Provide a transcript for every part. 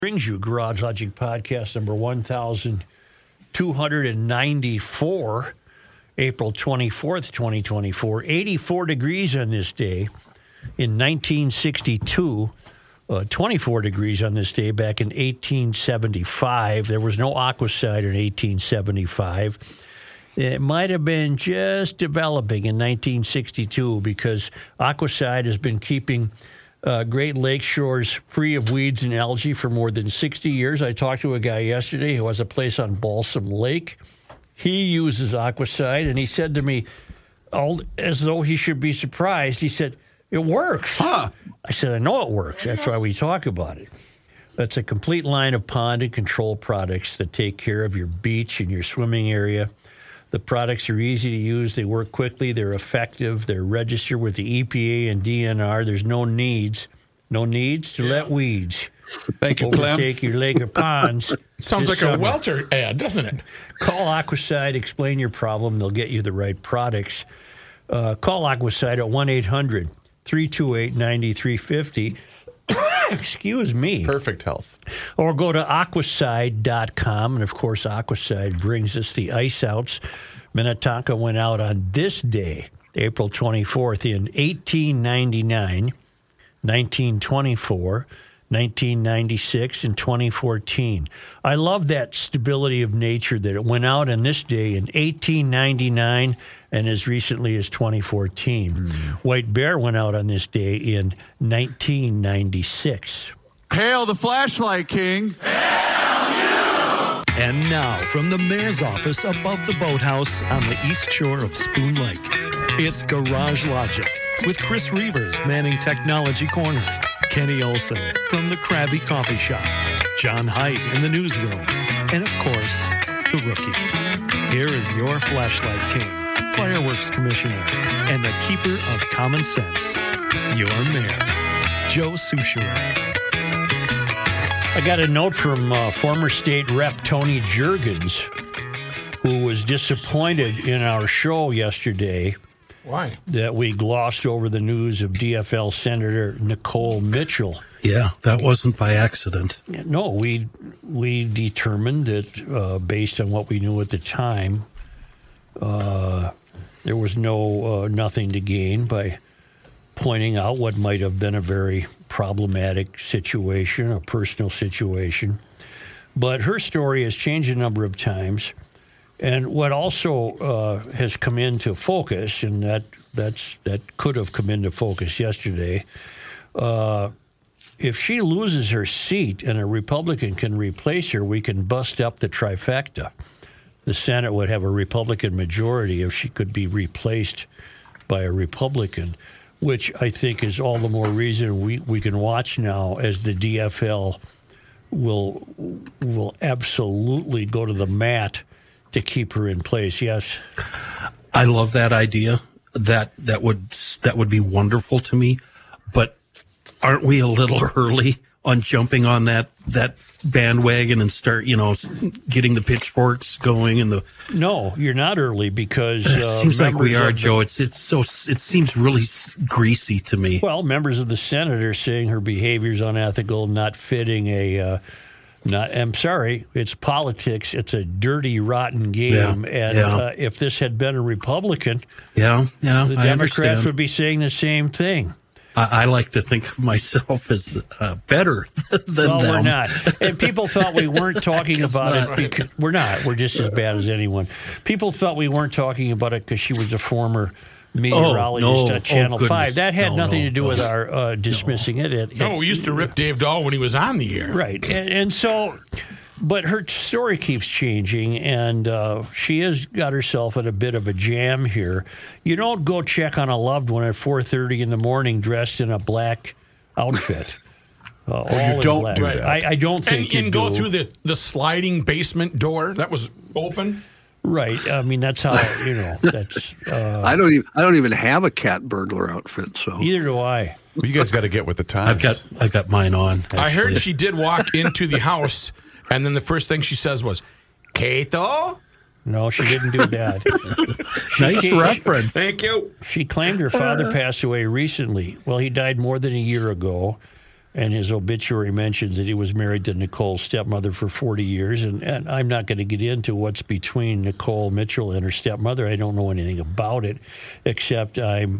Brings you Garage Logic Podcast number 1294, April 24th, 2024. 84 degrees on this day in 1962. 24 degrees on this day back in 1875. There was no Aquacide in 1875. It might have been just developing in 1962 because Aquacide has been keeping Great Lake shores free of weeds and algae for more than 60 years. I talked to a guy yesterday who has a place on Balsam Lake. He uses Aquacide, and he said to me, as though he should be surprised, he said, "It works." Huh. I said, "I know it works. That's why we talk about it." That's a complete line of pond and control products that take care of your beach and your swimming area. The products are easy to use. They work quickly. They're effective. They're registered with the EPA and DNR. There's no needs to let weeds Thank you, Clem. overtake your lake or ponds. Sounds like summer. a Welter ad, doesn't it? Call Aquacide, explain your problem. They'll get you the right products. Call Aquacide at 1-800-328-9350. Excuse me. Perfect health. Or go to aquacide.com. And, of course, Aquacide brings us the ice outs. Minnetonka went out on this day, April 24th, in 1899, 1924, 1996, and 2014. I love that stability of nature that it went out on this day in 1899 and as recently as 2014. White Bear went out on this day in 1996. Hail the Flashlight King. And now, from the mayor's office above the boathouse on the east shore of Spoon Lake, it's Garage Logic with Chris Reavers manning Technology Corner, Kenny Olson from the Krabby Coffee Shop, John Height in the newsroom, and, of course, the Rookie. Here is your Flashlight King, Fireworks Commissioner, and the Keeper of Common Sense, your Mayor, Joe Soucheray. I got a note from former state rep Tony Jurgens, who was disappointed in our show yesterday. Why? That we glossed over the news of DFL Senator Nicole Mitchell. Yeah, that wasn't by accident. No, we determined that based on what we knew at the time, there was nothing to gain by pointing out what might have been a very problematic situation, a personal situation. But her story has changed a number of times. And what also has come into focus, and that could have come into focus yesterday, if she loses her seat and a Republican can replace her, we can bust up the trifecta. The Senate would have a Republican majority if she could be replaced by a Republican, which I think is all the more reason we can watch now as the DFL will absolutely go to the mat to keep her in place. Yes, I love that idea. That would be wonderful to me. But aren't we a little early on jumping on that bandwagon and start, getting the pitchforks going and the? No, you're not early because it seems like we are, Joe. It seems really greasy to me. Well, members of the Senate are saying her behavior is unethical, not fitting I'm sorry, it's politics. It's a dirty, rotten game. If this had been a Republican, the Democrats would be saying the same thing. I like to think of myself as better than them. We're not. And people thought we weren't talking about it because we're not. We're just as bad as anyone. People thought we weren't talking about it because she was a former meteorologist at Channel 5. That had nothing to do with our dismissing it. We used to rip Dave Dahl when he was on the air. Right. And so, but her story keeps changing, and she has got herself in a bit of a jam here. You don't go check on a loved one at 4:30 in the morning dressed in a black outfit. You don't do that. I don't think you do. Go through the sliding basement door that was open. Right. I mean, that's how, that's... I don't even have a cat burglar outfit, so... Neither do I. Well, you guys got to get with the times. I've got mine on. Actually. I heard she did walk into the house, and then the first thing she says was, "Kato?" No, she didn't do that. Nice reference. Thank you. She claimed her father passed away recently. Well, he died more than a year ago. And his obituary mentions that he was married to Nicole's stepmother for 40 years. And I'm not going to get into what's between Nicole Mitchell and her stepmother. I don't know anything about it, except I'm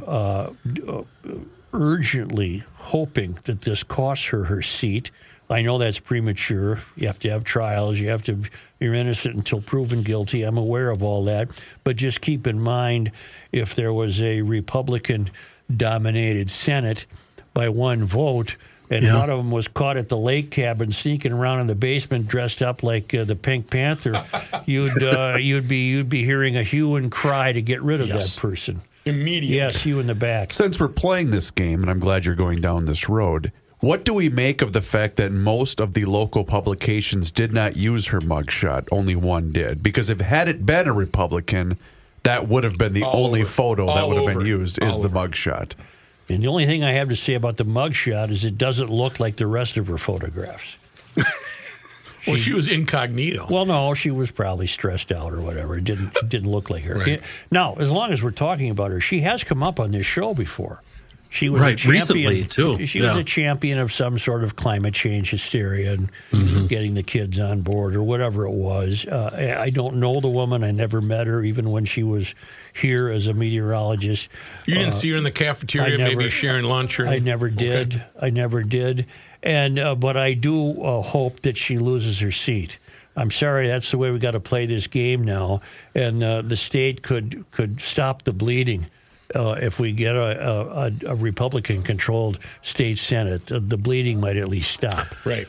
urgently hoping that this costs her seat. I know that's premature. You have to have trials. You're innocent until proven guilty. I'm aware of all that. But just keep in mind, if there was a Republican-dominated Senate by one vote, and one of them was caught at the lake cabin sneaking around in the basement dressed up like the Pink Panther, you'd be hearing a hue and cry to get rid of that person. Immediately. Yes, you in the back. Since we're playing this game, and I'm glad you're going down this road, what do we make of the fact that most of the local publications did not use her mugshot? Only one did. Because had it been a Republican, that would have been the only photo that would have been used is the mugshot. And the only thing I have to say about the mugshot is it doesn't look like the rest of her photographs. She was incognito. Well, no, she was probably stressed out or whatever. It didn't look like her. Right. Now, as long as we're talking about her, she has come up on this show before. She was right, a champion, recently, too. She was a champion of some sort of climate change hysteria and getting the kids on board or whatever it was. I don't know the woman. I never met her, even when she was here as a meteorologist. You didn't see her in the cafeteria, maybe sharing lunch? I never did. Okay. I never did. And but I do hope that she loses her seat. I'm sorry, that's the way we got to play this game now. And the state could stop the bleeding. If we get a Republican-controlled state Senate, the bleeding might at least stop. Right.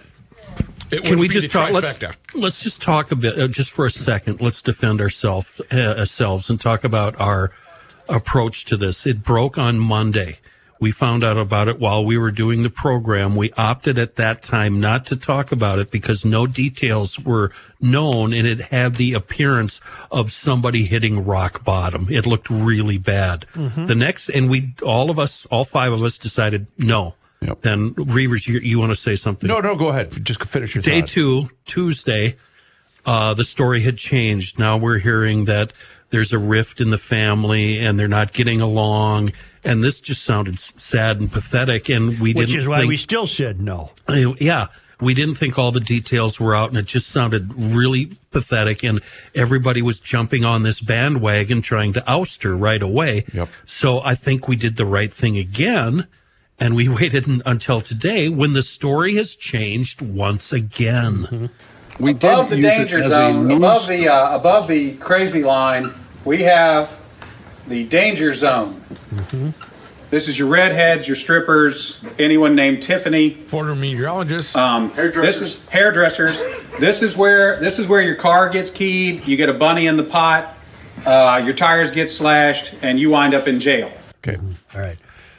Can we just talk? Let's just talk a bit, just for a second. Let's defend ourselves and talk about our approach to this. It broke on Monday. We found out about it while we were doing the program. We opted at that time not to talk about it because no details were known, and it had the appearance of somebody hitting rock bottom. It looked really bad. Mm-hmm. All five of us decided no. Yep. Then, Reavers, you want to say something? No, go ahead. Just finish your Day thought. 2, Tuesday, the story had changed. Now we're hearing that there's a rift in the family and they're not getting along. And this just sounded sad and pathetic. And which is why we still said no. Yeah. We didn't think all the details were out, and it just sounded really pathetic. And everybody was jumping on this bandwagon trying to oust her right away. Yep. So I think we did the right thing again. And we waited until today when the story has changed once again. Mm-hmm. We above the danger zone, above the crazy line, we have the danger zone. Mm-hmm. This is your redheads, your strippers, anyone named Tiffany. Former meteorologists. Hairdressers. This is hairdressers. This is where your car gets keyed. You get a bunny in the pot. Your tires get slashed, and you wind up in jail. Okay. All right.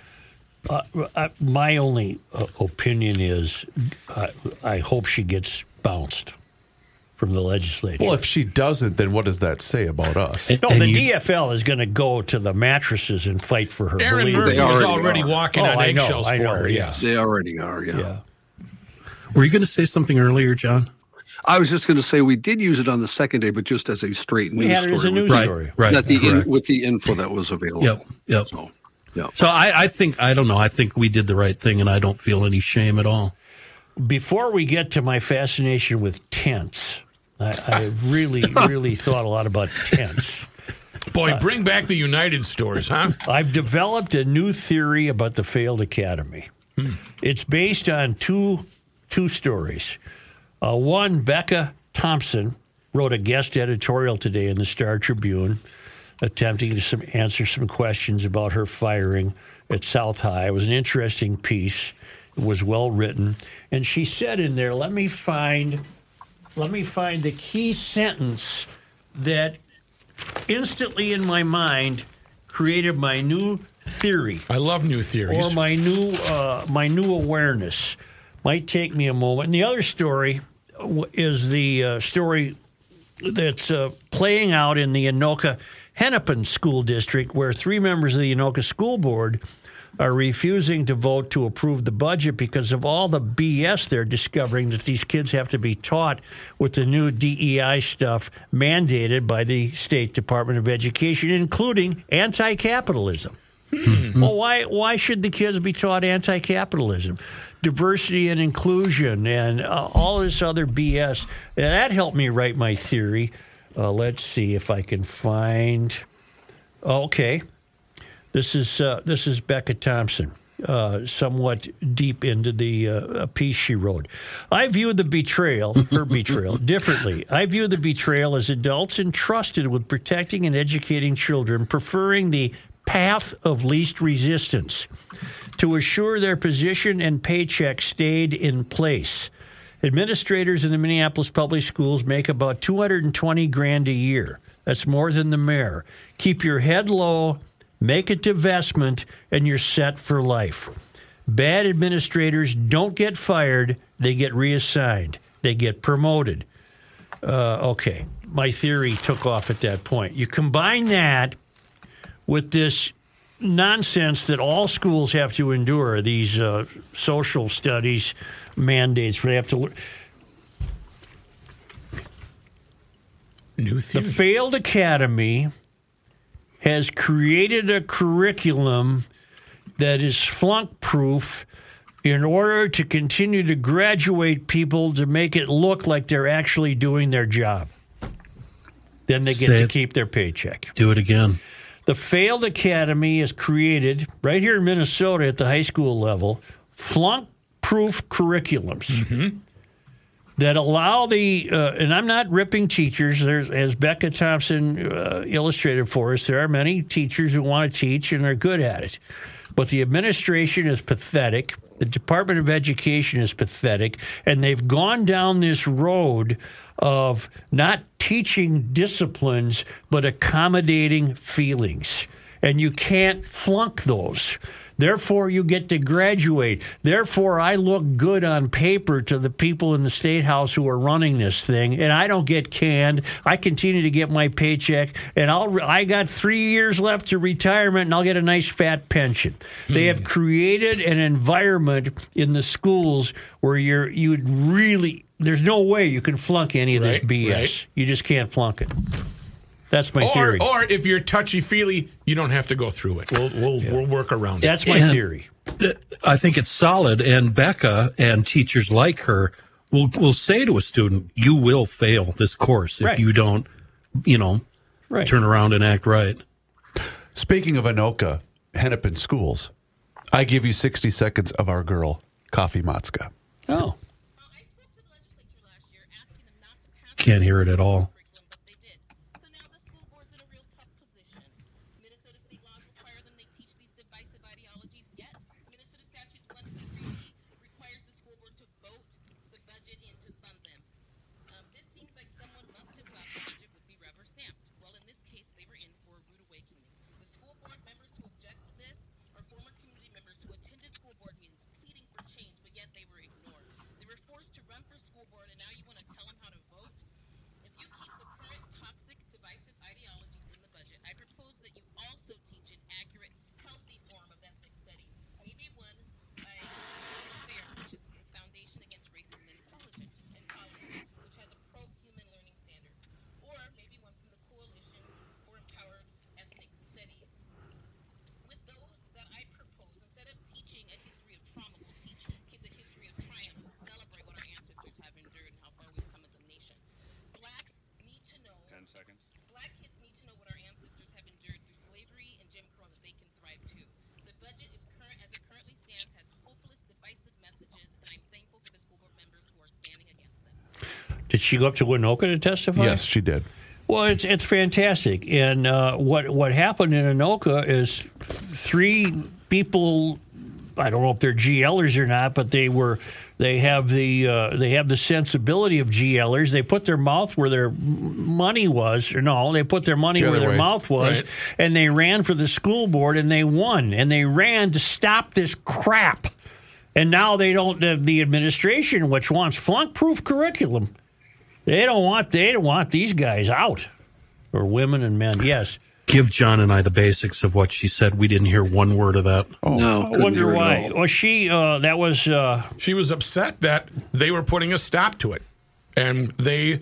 My only opinion is I hope she gets bounced from the legislature. Well, if she doesn't, then what does that say about us? No, the DFL is going to go to the mattresses and fight for her. Aaron Murphy is already walking on eggshells for her. Yes, they already are. Yeah. Were you going to say something earlier, John? I was just going to say we did use it on the second day, but just as a straight news story. We had it as a news story. Right. With the info that was available. Yep. So I think we did the right thing, and I don't feel any shame at all. Before we get to my fascination with tents, I really thought a lot about tents. Boy, bring back the United stores, huh? I've developed a new theory about the failed academy. It's based on two stories. One, Becca Thompson wrote a guest editorial today in the Star Tribune attempting to answer some questions about her firing at South High. It was an interesting piece. It was well written. And she said in there, let me find the key sentence that instantly in my mind created my new theory. I love new theories. Or my new awareness. Might take me a moment. And the other story is the story that's playing out in the Anoka Hennepin School District, where 3 members of the Anoka School Board are refusing to vote to approve the budget because of all the BS they're discovering that these kids have to be taught with the new DEI stuff mandated by the State Department of Education, including anti-capitalism. Well, why should the kids be taught anti-capitalism, diversity and inclusion, and all this other BS? And that helped me write my theory. Let's see if I can find. Okay, this is Becca Thompson. Somewhat deep into the piece she wrote. I view her betrayal, differently. I view the betrayal as adults entrusted with protecting and educating children, preferring the path of least resistance to assure their position and paycheck stayed in place. Administrators in the Minneapolis Public Schools make about $220,000 a year. That's more than the mayor. Keep your head low. Make a divestment, and you're set for life. Bad administrators don't get fired. They get reassigned. They get promoted. Okay, my theory took off at that point. You combine that with this nonsense that all schools have to endure, these social studies mandates where they have to learn. New theory. The failed academy has created a curriculum that is flunk-proof in order to continue to graduate people to make it look like they're actually doing their job. Then they get to keep their paycheck. Do it again. The failed academy has created, right here in Minnesota at the high school level, flunk-proof curriculums that allow and I'm not ripping teachers. There's, as Becca Thompson illustrated for us, there are many teachers who want to teach and are good at it. But the administration is pathetic. The Department of Education is pathetic. And they've gone down this road of not teaching disciplines, but accommodating feelings. And you can't flunk those. Therefore, you get to graduate. Therefore, I look good on paper to the people in the State House who are running this thing, and I don't get canned. I continue to get my paycheck, and I got 3 years left to retirement, and I'll get a nice fat pension. They have created an environment in the schools where you'd really, there's no way you can flunk any of this BS. Right. You just can't flunk it. That's my theory. Or if you're touchy-feely, you don't have to go through it. We'll work around it. That's my theory. I think it's solid, and Becca and teachers like her will say to a student, you will fail this course if you don't, turn around and act right. Speaking of Anoka, Hennepin schools, I give you 60 seconds of our girl, Coffee Matska. Oh. Can't hear it at all. Did she go up to Winoka to testify? Yes, she did. Well, it's fantastic. And what happened in Anoka is 3 people, I don't know if they're GLers or not, but they have the sensibility of GLers. They put their mouth where their money was, or no, they put their money where their mouth was, and they ran for the school board and they won. And they ran to stop this crap. And now they don't. The administration, which wants flunk-proof curriculum, they don't want these guys out, or women and men. Yes. Give John and I the basics of what she said. We didn't hear one word of that. Oh, no. I wonder why. Well, she was upset that they were putting a stop to it, and they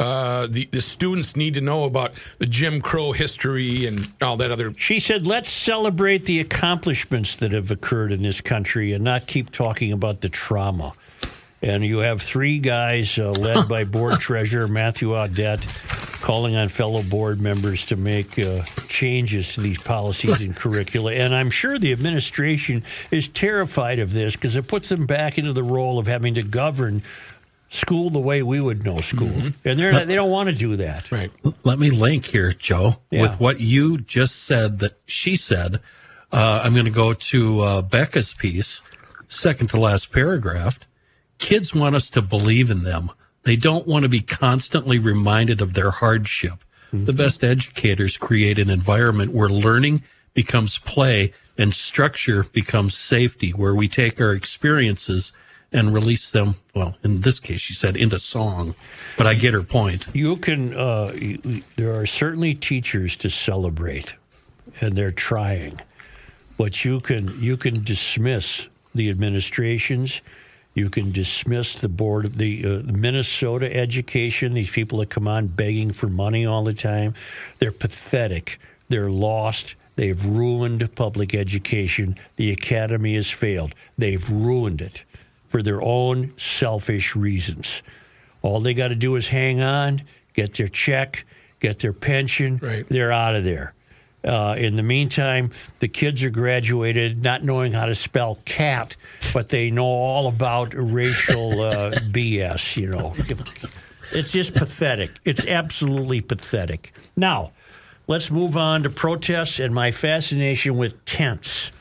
the students need to know about the Jim Crow history and all that other. She said, let's celebrate the accomplishments that have occurred in this country and not keep talking about the trauma. And you have three guys led by board treasurer Matthew Audette calling on fellow board members to make changes to these policies and curricula. And I'm sure the administration is terrified of this because it puts them back into the role of having to govern school the way we would know school. Mm-hmm. And they don't want to do that. Right. Let me link here, Joe, with what you just said that she said. I'm going to go to Becca's piece, second to last paragraph. Kids want us to believe in them. They don't want to be constantly reminded of their hardship. Mm-hmm. The best educators create an environment where learning becomes play and structure becomes safety, where we take our experiences and release them, well, in this case, she said, into song. But I get her point. You can, there are certainly teachers to celebrate, and they're trying. But you can dismiss the administrations. You can dismiss the board of the Minnesota education, these people that come on begging for money all the time. They're pathetic. They're lost. They've ruined public education. The academy has failed. They've ruined it for their own selfish reasons. All they got to do is hang on, get their check, get their pension. Right. They're out of there. In the meantime, the kids are graduated not knowing how to spell cat, but they know all about racial BS, you know. It's just pathetic. It's absolutely pathetic. Now, let's move on to protests and my fascination with tents.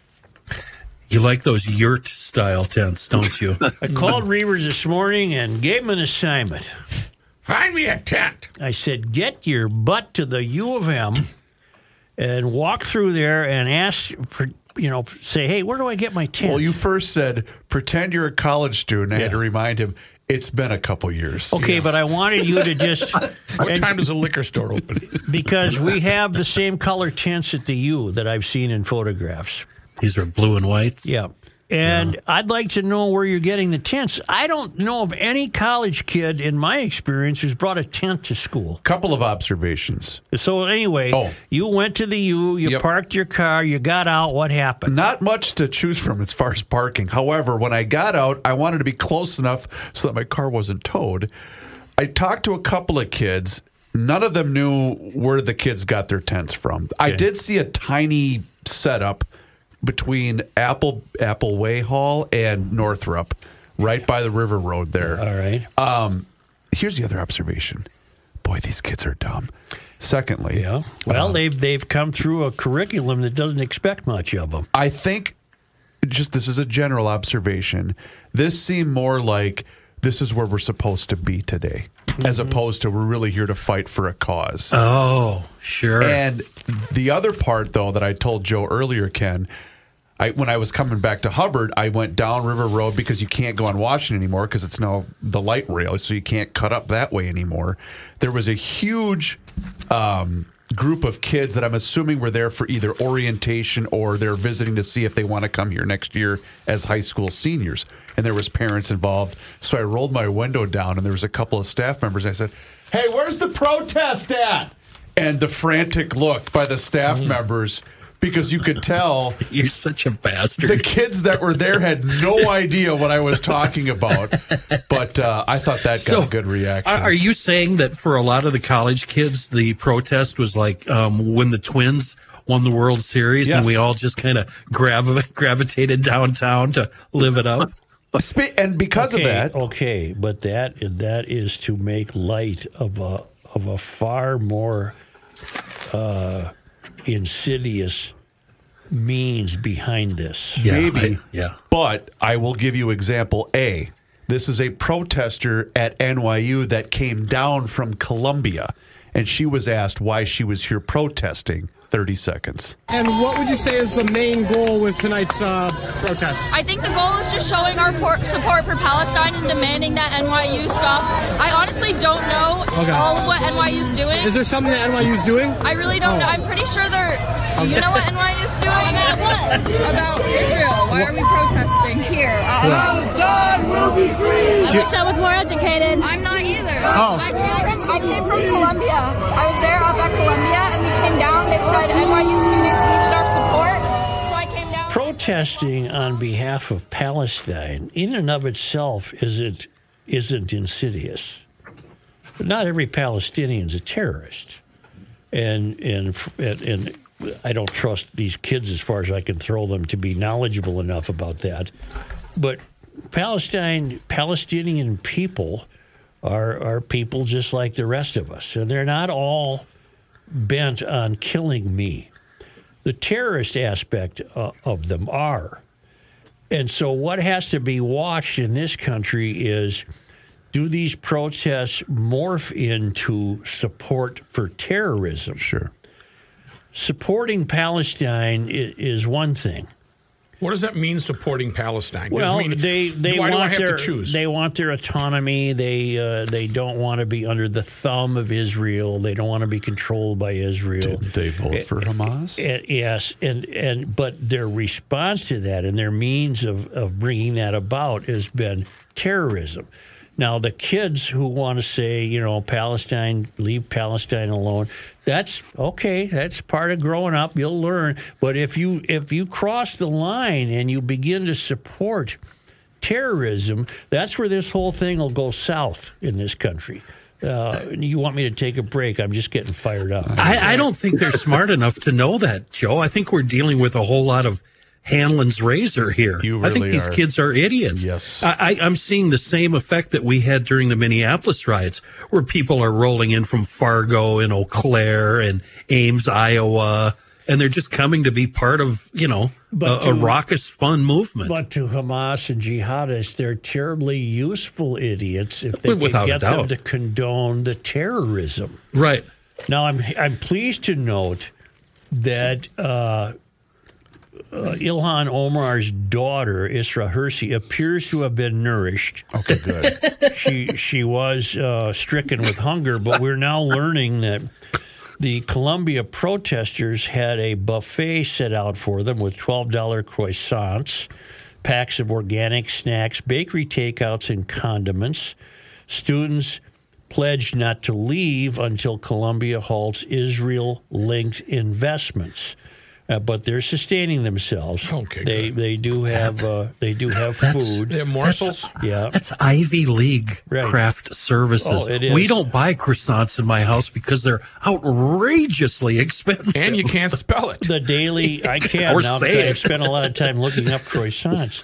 You like those yurt-style tents, don't you? I called Reavers this morning and gave him an assignment. Find me a tent. I said, get your butt to the U of M and walk through there and ask, say, hey, where do I get my tent? Well, you first said, pretend you're a college student. I had to remind him, it's been a couple years. Okay, but I wanted you to just... What time does a liquor store open? Because we have the same color tents at the U that I've seen in photographs. These are blue and white? Yeah. And I'd like to know where you're getting the tents. I don't know of any college kid, in my experience, who's brought a tent to school. Couple of observations. So anyway, you went to the U, you parked your car, you got out. What happened? Not much to choose from as far as parking. However, when I got out, I wanted to be close enough so that my car wasn't towed. I talked to a couple of kids. None of them knew where the kids got their tents from. Okay. I did see a tiny setup between Apple Way Hall and Northrop, right by the River Road there. All right. Here's the other observation. Boy, these kids are dumb. Secondly, well, they've come through a curriculum that doesn't expect much of them. I think, this is a general observation, this seemed more like this is where we're supposed to be today, as opposed to we're really here to fight for a cause. Oh, sure. And the other part, though, that I told Joe earlier, Ken, when I was coming back to Hubbard, I went down River Road because you can't go on Washington anymore because it's now the light rail, so you can't cut up that way anymore. There was a huge group of kids that I'm assuming were there for either orientation or they're visiting to see if they want to come here next year as high school seniors. And there was parents involved. So I rolled my window down, and there was a couple of staff members. I said, hey, where's the protest at? And the frantic look by the staff members, because you could tell. You're such a bastard. The kids that were there had no idea what I was talking about. But I thought that got a good reaction. Are you saying that for a lot of the college kids, the protest was like when the Twins won the World Series and we all just kind of gravitated downtown to live it up? And because of that. Okay, but that is to make light of a far more insidious means behind this. Yeah, maybe. But I will give you example A. This is a protester at NYU that came down from Columbia, and she was asked why she was here protesting. 30 seconds. And what would you say is the main goal with tonight's protest? I think the goal is just showing our support for Palestine and demanding that NYU stops. I honestly don't know all of what NYU's doing. Is there something that NYU's doing? I really don't know. I'm pretty sure do you know what NYU's doing? About what? About Israel. Why are we protesting here? Palestine will be free! I wish I was more educated. I'm not either. I came from I came from Columbia. I was there up at Columbia, and we came down. They said NYU students needed our support, so I came down. Protesting on behalf of Palestine, in and of itself, isn't insidious. But not every Palestinian's a terrorist, and I don't trust these kids as far as I can throw them to be knowledgeable enough about that. But Palestinian people are people just like the rest of us, and they're not all bent on killing me. The terrorist aspect of them are. And so what has to be watched in this country is, do these protests morph into support for terrorism? Sure. Supporting Palestine is one thing. What does that mean, supporting Palestine? Well, why do I have to choose? They want their autonomy. They don't want to be under the thumb of Israel. They don't want to be controlled by Israel. Did they vote for Hamas? Yes, but their response to that and their means of bringing that about has been terrorism. Now, the kids who want to say, Palestine, leave Palestine alone, that's okay. That's part of growing up. You'll learn. But if you cross the line and you begin to support terrorism, that's where this whole thing will go south in this country. You want me to take a break? I'm just getting fired up. I don't think they're smart enough to know that, Joe. I think we're dealing with a whole lot of Hanlon's razor here. I think these kids are idiots. Yes. I'm seeing the same effect that we had during the Minneapolis riots, where people are rolling in from Fargo and Eau Claire and Ames, Iowa, and they're just coming to be part of, a raucous, fun movement. But to Hamas and jihadists, they're terribly useful idiots if they can get them to condone the terrorism. Right. Now, I'm pleased to note that Ilhan Omar's daughter, Isra Hirsi, appears to have been nourished. Okay, good. She was stricken with hunger, but we're now learning that the Columbia protesters had a buffet set out for them with $12 croissants, packs of organic snacks, bakery takeouts, and condiments. Students pledged not to leave until Columbia halts Israel-linked investments. But they're sustaining themselves. Okay, they do have food. They have morsels. That's Ivy League craft services. Oh, it is. We don't buy croissants in my house because they're outrageously expensive, and you can't spell it. The Daily, I can now because I've spent a lot of time looking up croissants.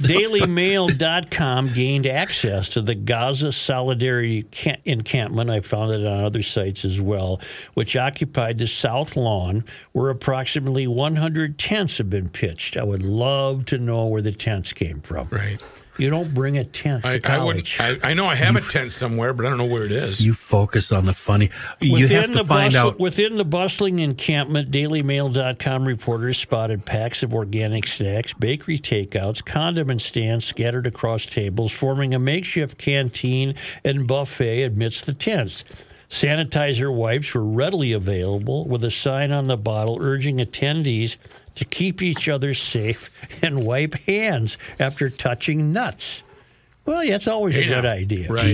DailyMail.com gained access to the Gaza Solidarity encampment. I found it on other sites as well, which occupied the South Lawn, where approximately 100 tents have been pitched. I would love to know where the tents came from. Right. You don't bring a tent to college. I know I have a tent somewhere, but I don't know where it is. You focus on the funny. You have to find out. Within the bustling encampment, DailyMail.com reporters spotted packs of organic snacks, bakery takeouts, condiment stands scattered across tables, forming a makeshift canteen and buffet amidst the tents. Sanitizer wipes were readily available, with a sign on the bottle urging attendees to keep each other safe and wipe hands after touching nuts. Well, that's always a good idea. Right.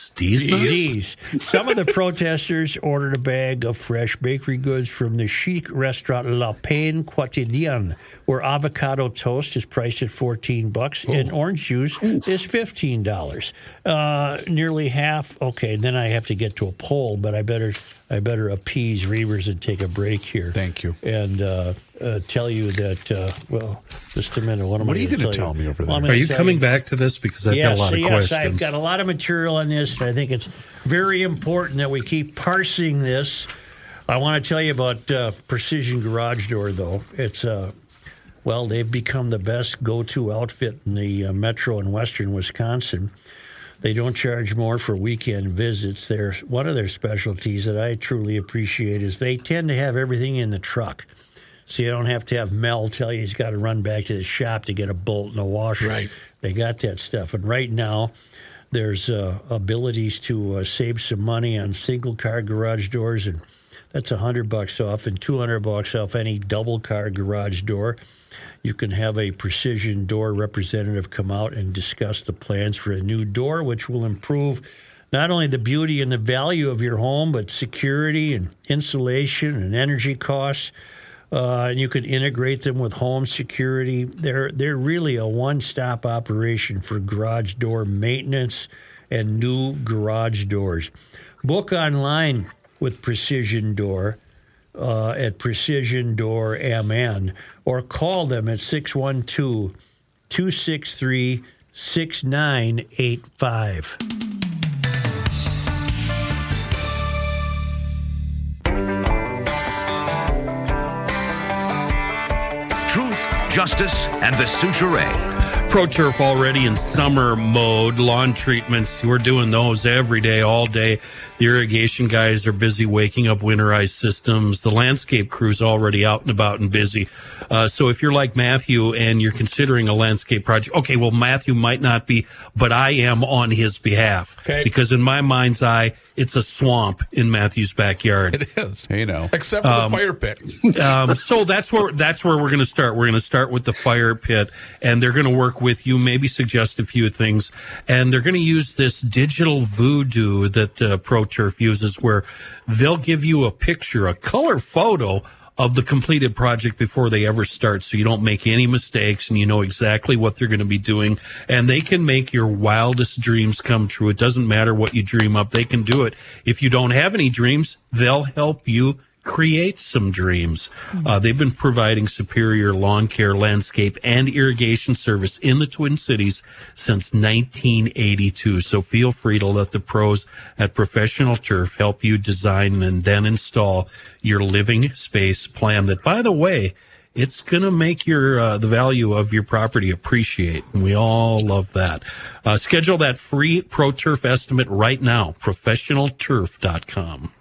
D's. Some of the protesters ordered a bag of fresh bakery goods from the chic restaurant La Pain Quotidien, where avocado toast is priced at $14 and orange juice is $15. Nearly half. Okay, then I have to get to a poll, but I better appease Reavers and take a break here. Thank you. And tell you that, just a minute. What are you going to tell me over there? Are you coming back to this? Because I've got a lot of questions. Yes, I've got a lot of material on this. I think it's very important that we keep parsing this. I want to tell you about Precision Garage Door, though. It's they've become the best go-to outfit in the metro and western Wisconsin. They don't charge more for weekend visits. One of their specialties that I truly appreciate is they tend to have everything in the truck. So you don't have to have Mel tell you he's got to run back to the shop to get a bolt and a washer. Right. They got that stuff. And right now, there's abilities to save some money on single-car garage doors, and that's $100 off and $200 off any double-car garage door. You can have a Precision Door representative come out and discuss the plans for a new door, which will improve not only the beauty and the value of your home, but security and insulation and energy costs. And you could integrate them with home security. They're really a one-stop operation for garage door maintenance and new garage doors. Book online with Precision Door at Precision Door MN, or call them at 612-263-6985. Justice, and the Suture. ProTurf already in summer mode. Lawn treatments, we're doing those every day, all day. The irrigation guys are busy waking up winterized systems. The landscape crew's already out and about and busy. So if you're like Matthew and you're considering a landscape project, okay, well, Matthew might not be, but I am on his behalf. Okay. Because in my mind's eye, it's a swamp in Matthew's backyard. It is. You know. Except for the fire pit. So that's where we're going to start. We're going to start with the fire pit, and they're going to work with you, maybe suggest a few things, and they're going to use this digital voodoo that ProTurf uses, where they'll give you a picture, a color photo of the completed project before they ever start, so you don't make any mistakes and you know exactly what they're going to be doing. And they can make your wildest dreams come true. It doesn't matter what you dream up. They can do it. If you don't have any dreams, they'll help you create some dreams. They've been providing superior lawn care, landscape, and irrigation service in the Twin Cities since 1982. So feel free to let the pros at Professional Turf help you design and then install your living space plan that, by the way, it's going to make your the value of your property appreciate. And we all love that. Schedule that free ProTurf estimate right now, professionalturf.com.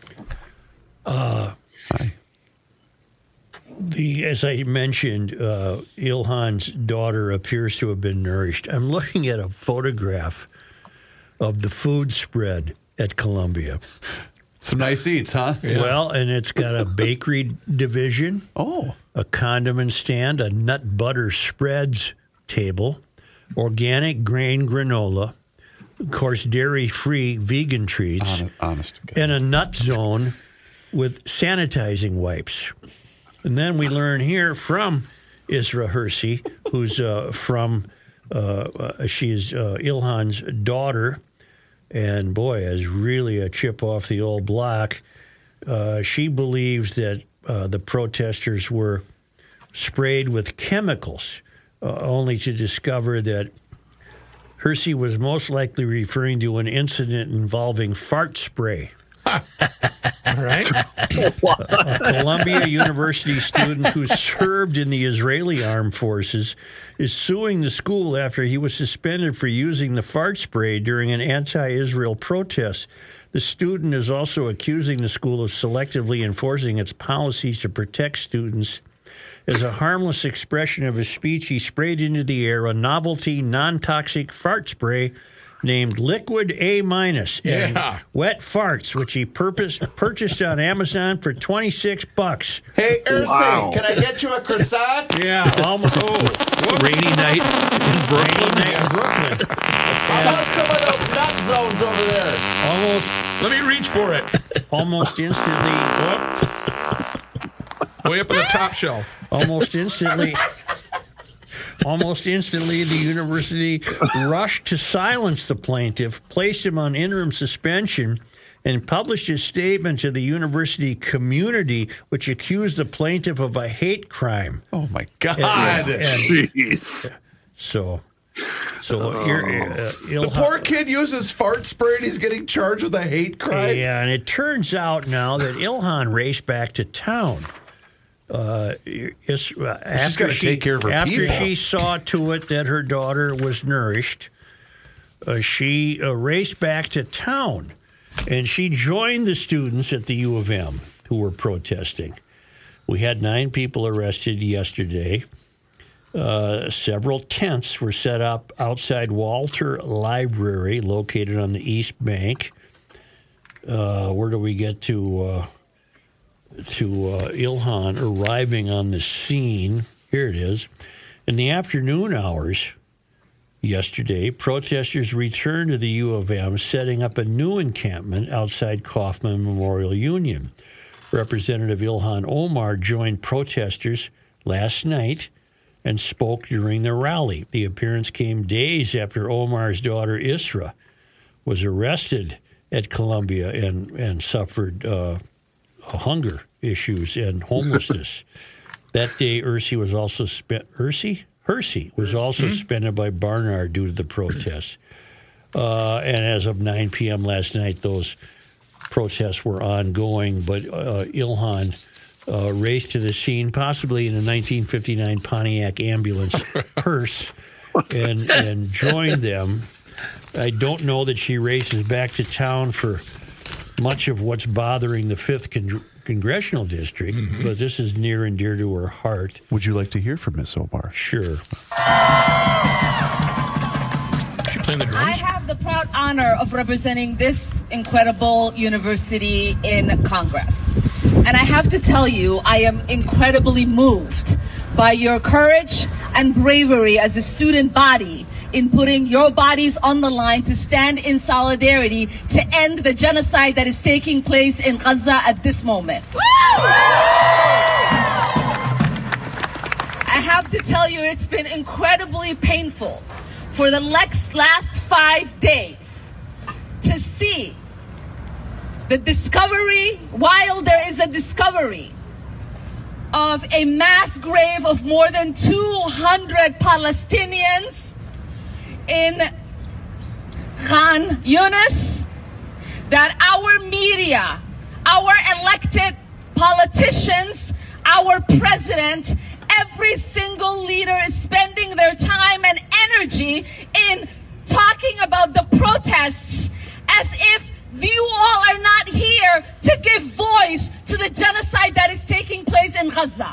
As I mentioned, Ilhan's daughter appears to have been nourished. I'm looking at a photograph of the food spread at Columbia. Some nice eats, huh? Yeah. Well, and it's got a bakery division, a condiment stand, a nut butter spreads table, organic grain granola, of course, dairy-free vegan treats, honest and a nut zone with sanitizing wipes. And then we learn here from Isra Hersey, who's she's Ilhan's daughter, and boy, is really a chip off the old block. She believes that the protesters were sprayed with chemicals, only to discover that Hersey was most likely referring to an incident involving fart spray. All right. A Columbia University student who served in the Israeli armed forces is suing the school after he was suspended for using the fart spray during an anti-Israel protest. The student is also accusing the school of selectively enforcing its policies to protect students. As a harmless expression of his speech, he sprayed into the air a novelty, non-toxic fart spray named Liquid A- and Wet Farts, which he purchased on Amazon for $26. Hey, Ersie, can I get you a croissant? Yeah. Almost. Rainy night in Brooklyn. How about some of those nut zones over there? Let me reach for it. Almost instantly. Way up on the top shelf. Almost instantly, the university rushed to silence the plaintiff, placed him on interim suspension, and published a statement to the university community which accused the plaintiff of a hate crime. Oh, my God. So the poor kid uses fart spray and he's getting charged with a hate crime? Yeah, and it turns out now that Ilhan raced back to town. She's got to take care of her after people. she saw to it that her daughter was nourished, she raced back to town, and she joined the students at the U of M who were protesting. We had 9 people arrested yesterday. Several tents were set up outside Walter Library, located on the East Bank. Where do we get to Ilhan arriving on the scene? Here it is. In the afternoon hours, Yesterday, protesters returned to the U of M, setting up a new encampment outside Kaufman Memorial Union. Representative Ilhan Omar joined protesters last night and spoke during the rally. The appearance came days after Omar's daughter Isra was arrested at Columbia and suffered hunger issues and homelessness. That day, Hersey was also suspended by Barnard due to the protests. And as of 9 p.m. last night, those protests were ongoing, but Ilhan raced to the scene, possibly in a 1959 Pontiac ambulance hearse, and joined them. I don't know that she races back to town for much of what's bothering the 5th Congressional District, but this is near and dear to her heart. Would you like to hear from Miss Omar? Sure. She playing the drums? I have the proud honor of representing this incredible university in Congress. And I have to tell you, I am incredibly moved by your courage and bravery as a student body in putting your bodies on the line to stand in solidarity to end the genocide that is taking place in Gaza at this moment. I have to tell you, it's been incredibly painful for the last 5 days to see the discovery, while there is a discovery of a mass grave of more than 200 Palestinians in Khan Yunis, that our media, our elected politicians, our president, every single leader is spending their time and energy in talking about the protests as if you all are not here to give voice to the genocide that is taking place in Gaza.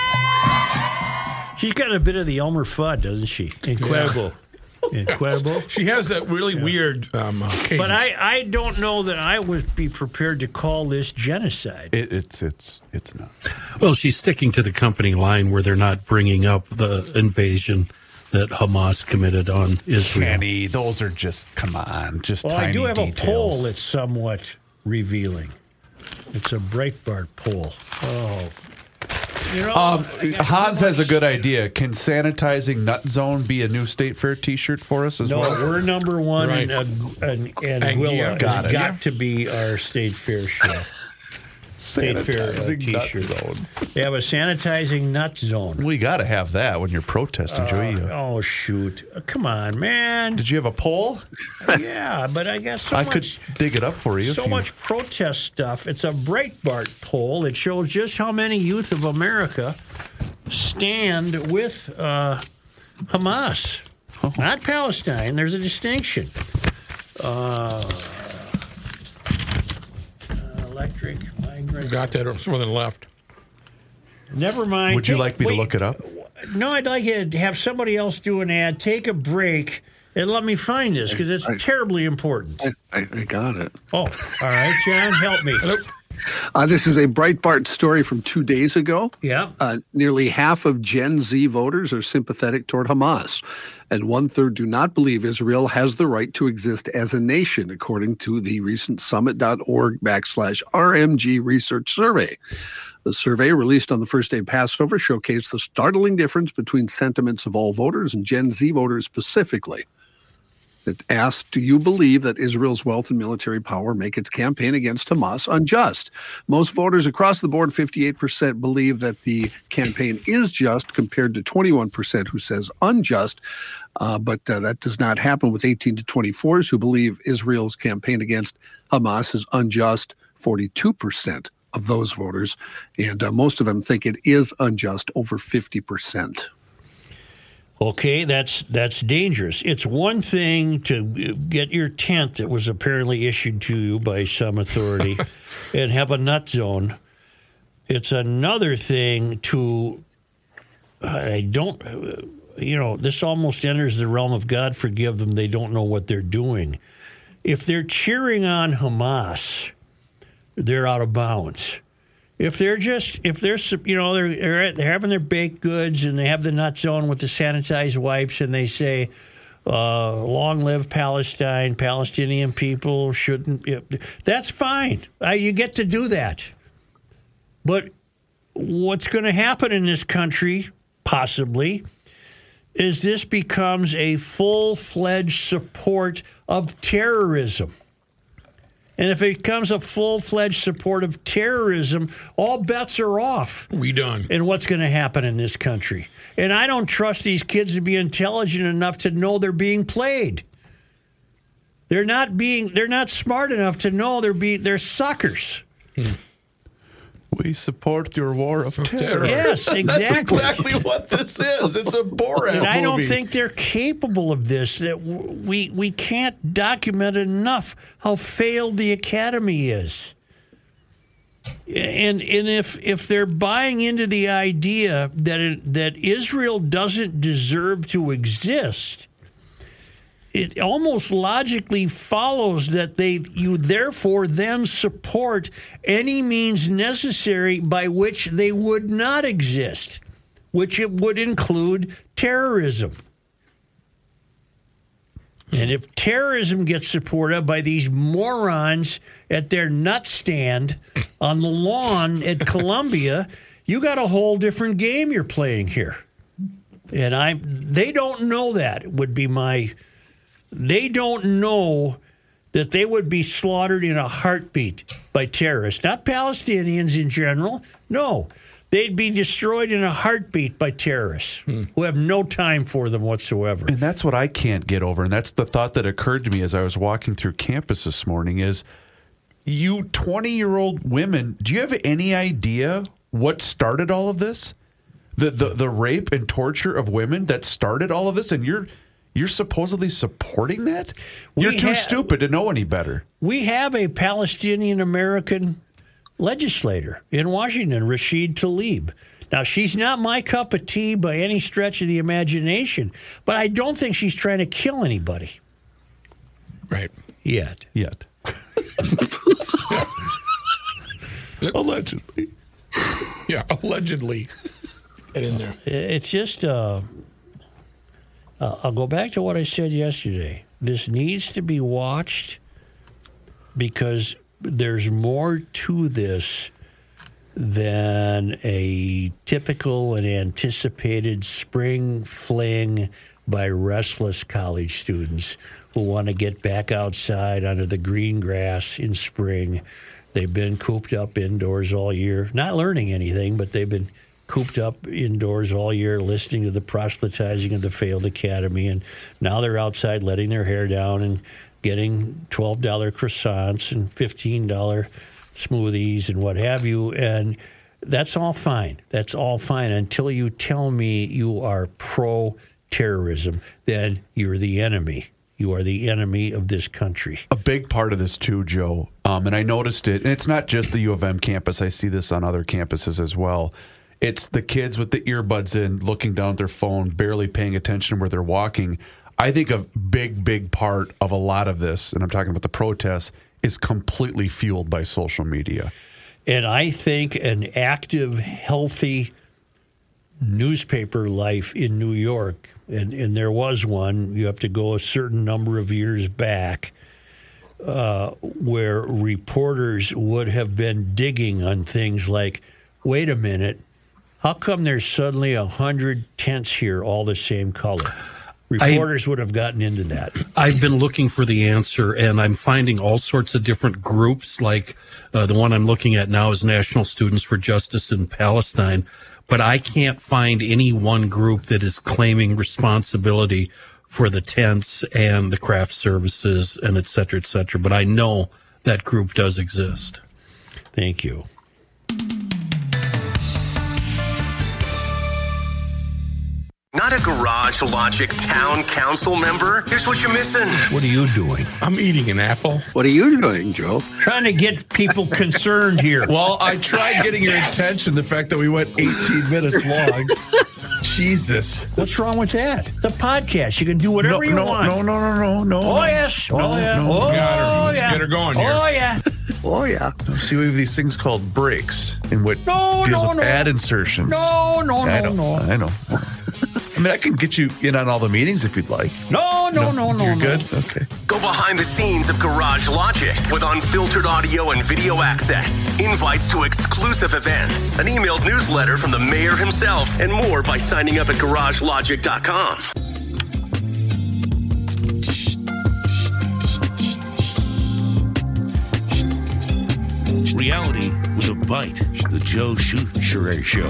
She's got a bit of the Elmer Fudd, doesn't she? Incredible. Yeah. Incredible. She has that really weird cadence. But I don't know that I would be prepared to call this genocide. It's not. Well, she's sticking to the company line where they're not bringing up the invasion that Hamas committed on Israel. Kenny, those are just, come on, just well, tiny I do have details. A poll that's somewhat revealing. It's a Breitbart poll. Oh. You know, Hans has a good idea. Can sanitizing Nut Zone be a new State Fair T-shirt for us as well? No, we're number one, right. and Willa has got to be our State Fair show. State Fair T-shirt. Zone. They have a sanitizing Nut Zone. We got to have that when you're protesting, Joey. Oh, shoot. Come on, man. Did you have a poll? Yeah, but I guess I could dig it up for you. So much protest stuff. It's a Breitbart poll. It shows just how many youth of America stand with Hamas. Oh. Not Palestine. There's a distinction. Electric migrant. Got that. It's more than left. Never mind. Would you like me to look it up? No, I'd like to have somebody else do an ad. Take a break and let me find this because it's terribly important. I got it. Oh, all right, John, help me. Hello. This is a Breitbart story from 2 days ago. Yeah. Nearly half of Gen Z voters are sympathetic toward Hamas, and 1/3 do not believe Israel has the right to exist as a nation, according to the recent summit.org/RMG research survey. The survey, released on the first day of Passover, showcased the startling difference between sentiments of all voters and Gen Z voters specifically. It asked, do you believe that Israel's wealth and military power make its campaign against Hamas unjust? Most voters across the board, 58%, believe that the campaign is just, compared to 21% who says unjust. But that does not happen with 18 to 24s who believe Israel's campaign against Hamas is unjust, 42% of those voters. And most of them think it is unjust, over 50%. Okay, that's dangerous. It's one thing to get your tent that was apparently issued to you by some authority and have a nut zone. It's another thing to, this almost enters the realm of God forgive them, they don't know what they're doing. If they're cheering on Hamas, they're out of bounds. If they're having their baked goods and they have the nut zone with the sanitized wipes and they say, long live Palestine, Palestinian people shouldn't. That's fine. You get to do that. But what's going to happen in this country, possibly, is this becomes a full-fledged support of terrorism. And if it becomes a full-fledged support of terrorism, all bets are off. We done. And what's going to happen in this country? And I don't trust these kids to be intelligent enough to know they're being played. They're not smart enough to know they're suckers. We support your war of terror. Yes, exactly. That's exactly what this is. It's a Borat movie. And I don't think they're capable of this. That we can't document enough how failed the academy is. And if they're buying into the idea that Israel doesn't deserve to exist, it almost logically follows that you therefore then support any means necessary by which they would not exist, which it would include terrorism. And if terrorism gets supported by these morons at their nutstand on the lawn at Columbia, you got a whole different game you're playing here. And they don't know that would be my... They don't know that they would be slaughtered in a heartbeat by terrorists, not Palestinians in general. No, they'd be destroyed in a heartbeat by terrorists who have no time for them whatsoever. And that's what I can't get over. And that's the thought that occurred to me as I was walking through campus this morning is, you 20-year-old women, do you have any idea what started all of this? The rape and torture of women that started all of this, and you're supposedly supporting that? You're too stupid to know any better. We have a Palestinian-American legislator in Washington, Rashid Tlaib. Now, she's not my cup of tea by any stretch of the imagination, but I don't think she's trying to kill anybody. Right. Yet. Allegedly. Yeah, allegedly. Get in there. It's just... I'll go back to what I said yesterday. This needs to be watched because there's more to this than a typical and anticipated spring fling by restless college students who want to get back outside under the green grass in spring. They've been cooped up indoors all year, not learning anything, but they've been cooped up indoors all year listening to the proselytizing of the failed academy, and now they're outside letting their hair down and getting $12 croissants and $15 smoothies and what have you, and that's all fine. That's all fine until you tell me you are pro-terrorism. Then you're the enemy. You are the enemy of this country. A big part of this, too, Joe, and I noticed it, and it's not just the U of M campus. I see this on other campuses as well. It's the kids with the earbuds in, looking down at their phone, barely paying attention where they're walking. I think a big part of a lot of this, and I'm talking about the protests, is completely fueled by social media. And I think an active, healthy newspaper life in New York, and there was one, you have to go a certain number of years back, where reporters would have been digging on things like, wait a minute, how come there's suddenly 100 tents here all the same color? Reporters would have gotten into that. I've been looking for the answer, and I'm finding all sorts of different groups, like the one I'm looking at now is National Students for Justice in Palestine, but I can't find any one group that is claiming responsibility for the tents and the craft services and et cetera, but I know that group does exist. Thank you. Not a Garage Logic town council member? Here's what you're missing. What are you doing? I'm eating an apple. What are you doing, Joe? Trying to get people concerned here. Well, I tried getting your attention, the fact that we went 18 minutes long. Jesus. What's wrong with that? It's a podcast. You can do whatever you want. No. Oh, yes. No. Let's get her going here. Oh, yeah. Oh, yeah. See, we have these things called breaks in which deals with ad insertions. No. I know. I mean, I can get you in on all the meetings if you'd like. No. You're good? Okay. Go behind the scenes of Garage Logic with unfiltered audio and video access, invites to exclusive events, an emailed newsletter from the mayor himself, and more by signing up at garagelogic.com. Reality with a bite. The Joe Shure Show.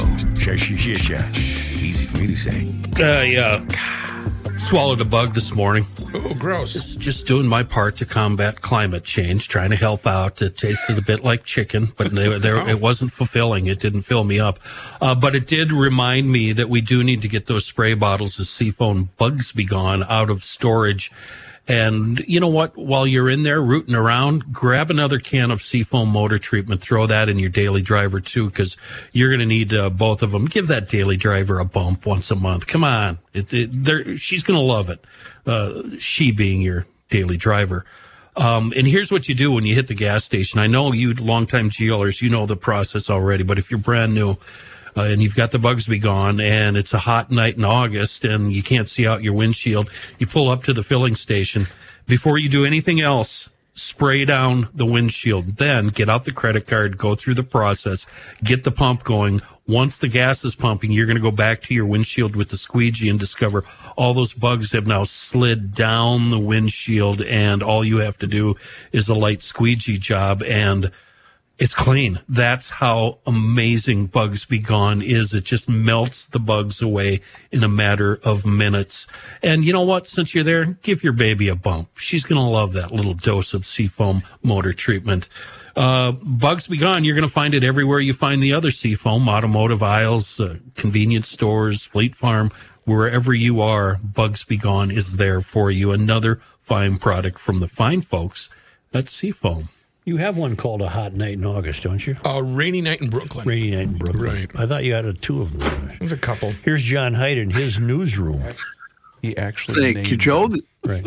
Easy for me to say. Swallowed a bug this morning. Oh, gross. Just doing my part to combat climate change, trying to help out. It tasted a bit like chicken, but it wasn't fulfilling. It didn't fill me up. But it did remind me that we do need to get those spray bottles of Seafoam Bugs Be Gone out of storage. And you know what? While you're in there rooting around, grab another can of Seafoam motor treatment. Throw that in your daily driver, too, because you're going to need both of them. Give that daily driver a bump once a month. Come on. She's going to love it, she being your daily driver. And here's what you do when you hit the gas station. I know you longtime GLers, you know the process already, but if you're brand new, and you've got the Bugs Be Gone, and it's a hot night in August, and you can't see out your windshield, you pull up to the filling station. Before you do anything else, spray down the windshield. Then get out the credit card, go through the process, get the pump going. Once the gas is pumping, you're going to go back to your windshield with the squeegee and discover all those bugs have now slid down the windshield, and all you have to do is a light squeegee job, and it's clean. That's how amazing Bugs Be Gone is. It just melts the bugs away in a matter of minutes. And you know what? Since you're there, give your baby a bump. She's going to love that little dose of Seafoam motor treatment. Bugs Be Gone, you're going to find it everywhere you find the other Seafoam, automotive aisles, convenience stores, Fleet Farm, wherever you are, Bugs Be Gone is there for you. Another fine product from the fine folks at Seafoam. You have one called A Hot Night in August, don't you? A Rainy Night in Brooklyn. Rainy Night in Brooklyn. Right. I thought you had two of them. There's a couple. Here's John Haidt in his newsroom. He actually Thank you, Joe. Right.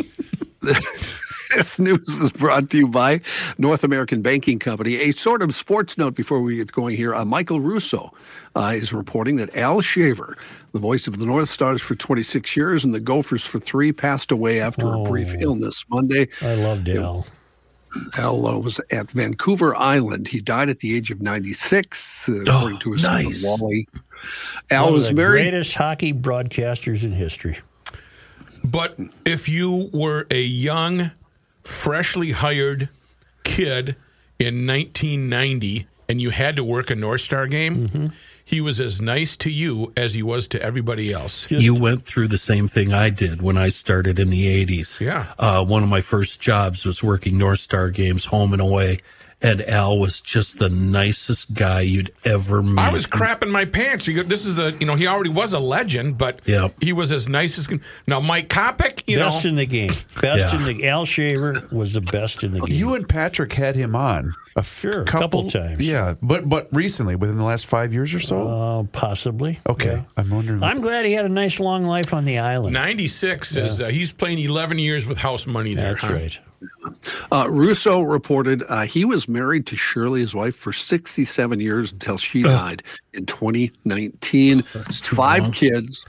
This news is brought to you by North American Banking Company. A sort of sports note before we get going here. Michael Russo is reporting that Al Shaver, the voice of the North Stars for 26 years and the Gophers for 3, passed away after a brief illness Monday. I loved Al. Al was at Vancouver Island. He died at the age of 96, according to his son Wally. Al was married. One of the greatest hockey broadcasters in history. But if you were a young, freshly hired kid in 1990 and you had to work a North Star game, he was as nice to you as he was to everybody else. You went through the same thing I did when I started in the 80s. Yeah. One of my first jobs was working North Star games home and away. And Al was just the nicest guy you'd ever meet. I was crapping my pants. This is he already was a legend, but he was as nice as can. Now, Mike Kopic, best in the game. Al Shaver was the best in the game. You and Patrick had him on a couple times. Yeah, but recently, within the last 5 years or so? Possibly. Okay, yeah. I'm wondering. I'm glad he had a nice long life on the island. 96 is, he's playing 11 years with house money there. That's right. Russo reported he was married to Shirley, his wife, for 67 years until she died in 2019. That's too 5 long. kids.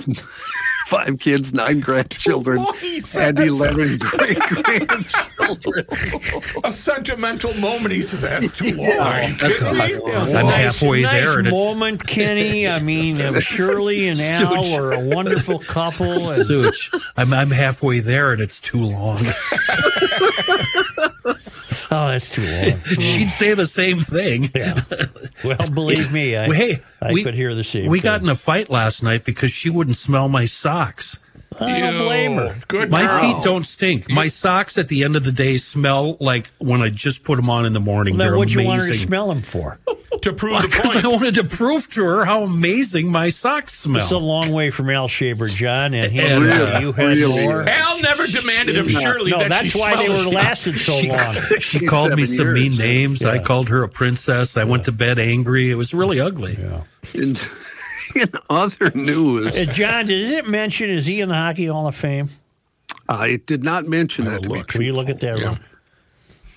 5 kids, 9 grandchildren, and 11 great-grandchildren. A sentimental moment. He says, that's too long. Are you That's kidding me? I'm halfway there. And Nice moment, Kenny. I mean, Shirley and Al Such. were a wonderful couple. And Such. I'm halfway there, and it's too long. oh, that's too long. She'd say the same thing. Yeah. Well, believe me, I could hear the same We thing. got in a fight last night because she wouldn't smell my socks. I don't blame her. Good My girl. feet don't stink. My socks at the end of the day smell like when I just put them on in the morning. Then They're what'd amazing. you want her to smell them for? To prove the Because point. I wanted to prove to her how amazing my socks smell. It's a long way from Al Shaver, John, and him. And, You had more. Al never demanded of Shirley No, that that's she why they smell were his lasted so long. She called me some mean names. I Yeah. called her a princess. I went to bed angry. It was really ugly. Yeah. In other news, John, does it mention, is he in the Hockey Hall of Fame? it did not mention that. Will you look at that? Yeah.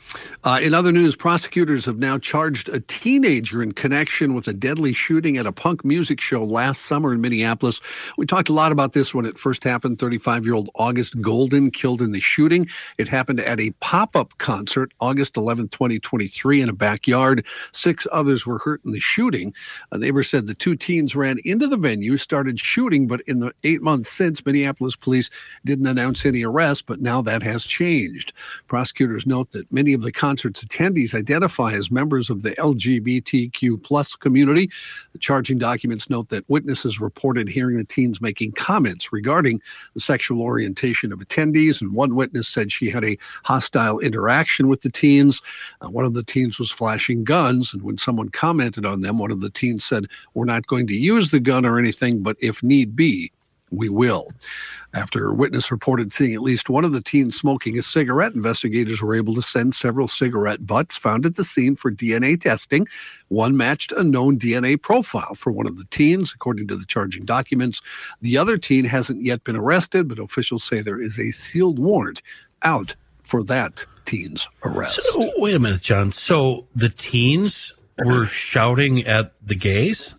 In other news, prosecutors have now charged a teenager in connection with a deadly shooting at a punk music show last summer in Minneapolis. We talked a lot about this when it first happened. 35-year-old August Golden killed in the shooting. It happened at a pop-up concert August 11, 2023 in a backyard. 6 others were hurt in the shooting. A neighbor said the 2 teens ran into the venue, started shooting, but in the 8 months since, Minneapolis police didn't announce any arrests, but now that has changed. Prosecutors note that many of the concert's attendees identify as members of the LGBTQ plus community. The charging documents note that witnesses reported hearing the teens making comments regarding the sexual orientation of attendees, and one witness said she had a hostile interaction with the teens. One of the teens was flashing guns, and when someone commented on them, one of the teens said, "We're not going to use the gun or anything, but if need be, we will." After a witness reported seeing at least one of the teens smoking a cigarette, investigators were able to send several cigarette butts found at the scene for DNA testing. One matched a known DNA profile for one of the teens, according to the charging documents. The other teen hasn't yet been arrested, but officials say there is a sealed warrant out for that teen's arrest. So, wait a minute, John. So the teens were shouting at the gays?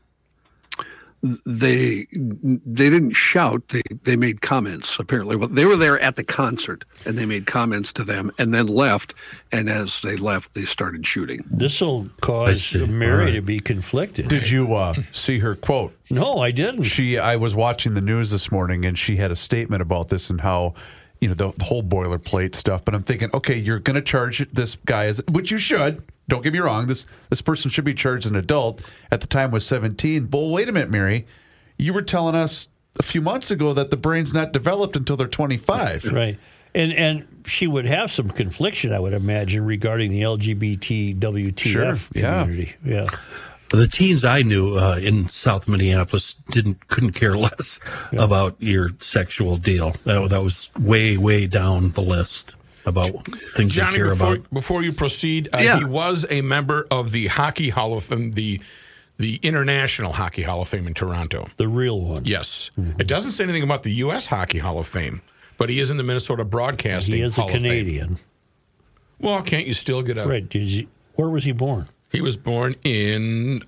They didn't shout. They made comments, apparently. Well, they were there at the concert, and they made comments to them and then left. And as they left, they started shooting. This will cause Mary to be conflicted. Did you see her quote? No, I didn't. I was watching the news this morning, and she had a statement about this and how, the whole boilerplate stuff. But I'm thinking, okay, you're going to charge this guy, which you should. Don't get me wrong. This person should be charged as an adult. At the time was 17. But wait a minute, Mary. You were telling us a few months ago that the brain's not developed until they're 25. Right. And she would have some confliction, I would imagine, regarding the LGBTWTF community. Yeah. The teens I knew in South Minneapolis couldn't care less about your sexual deal. That was way, way down the list about things Johnny, you care about. Before you proceed, he was a member of the Hockey Hall of Fame, the International Hockey Hall of Fame in Toronto. The real one. Yes. Mm-hmm. It doesn't say anything about the U.S. Hockey Hall of Fame, but he is in the Minnesota Broadcasting Hall of Fame. He is a Canadian. Well, can't you still get a... Right. Where was he born? He was born in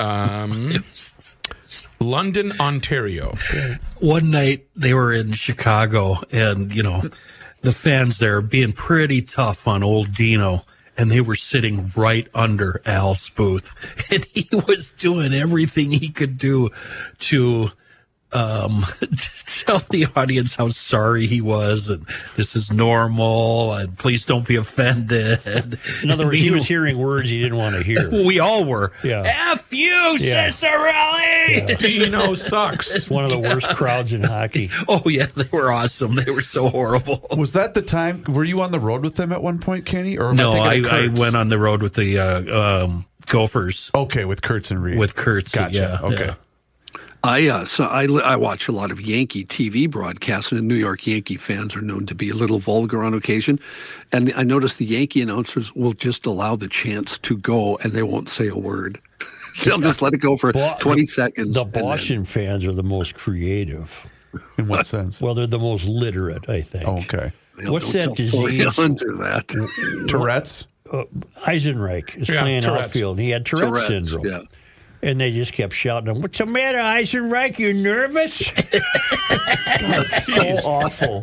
London, Ontario. One night they were in Chicago, and, the fans there being pretty tough on old Dino, and they were sitting right under Al's booth, and he was doing everything he could do to tell the audience how sorry he was, and this is normal, and please don't be offended. In other words, he was hearing words he didn't want to hear. We all were. Yeah. F you, Cicerelli! Yeah. Dino sucks. It's one of the worst crowds in hockey. Oh, yeah, they were awesome. They were so horrible. Was that the time? Were you on the road with them at one point, Kenny? Or no, I went on the road with the Gophers. Okay, with Kurtz and Reed. With Kurtz, gotcha. Yeah. Okay. Yeah. I watch a lot of Yankee TV broadcasts, and New York Yankee fans are known to be a little vulgar on occasion. And I noticed the Yankee announcers will just allow the chants to go, and they won't say a word. They'll just let it go for 20 seconds. The Boston fans are the most creative. In what sense? Well, they're the most literate, I think. Oh, okay. What's that disease? Under that. Tourette's? Eisenreich is playing outfield, and he had Tourette's syndrome. Yeah. And they just kept shouting, "What's the matter, Eisenreich? You nervous?" That's so awful.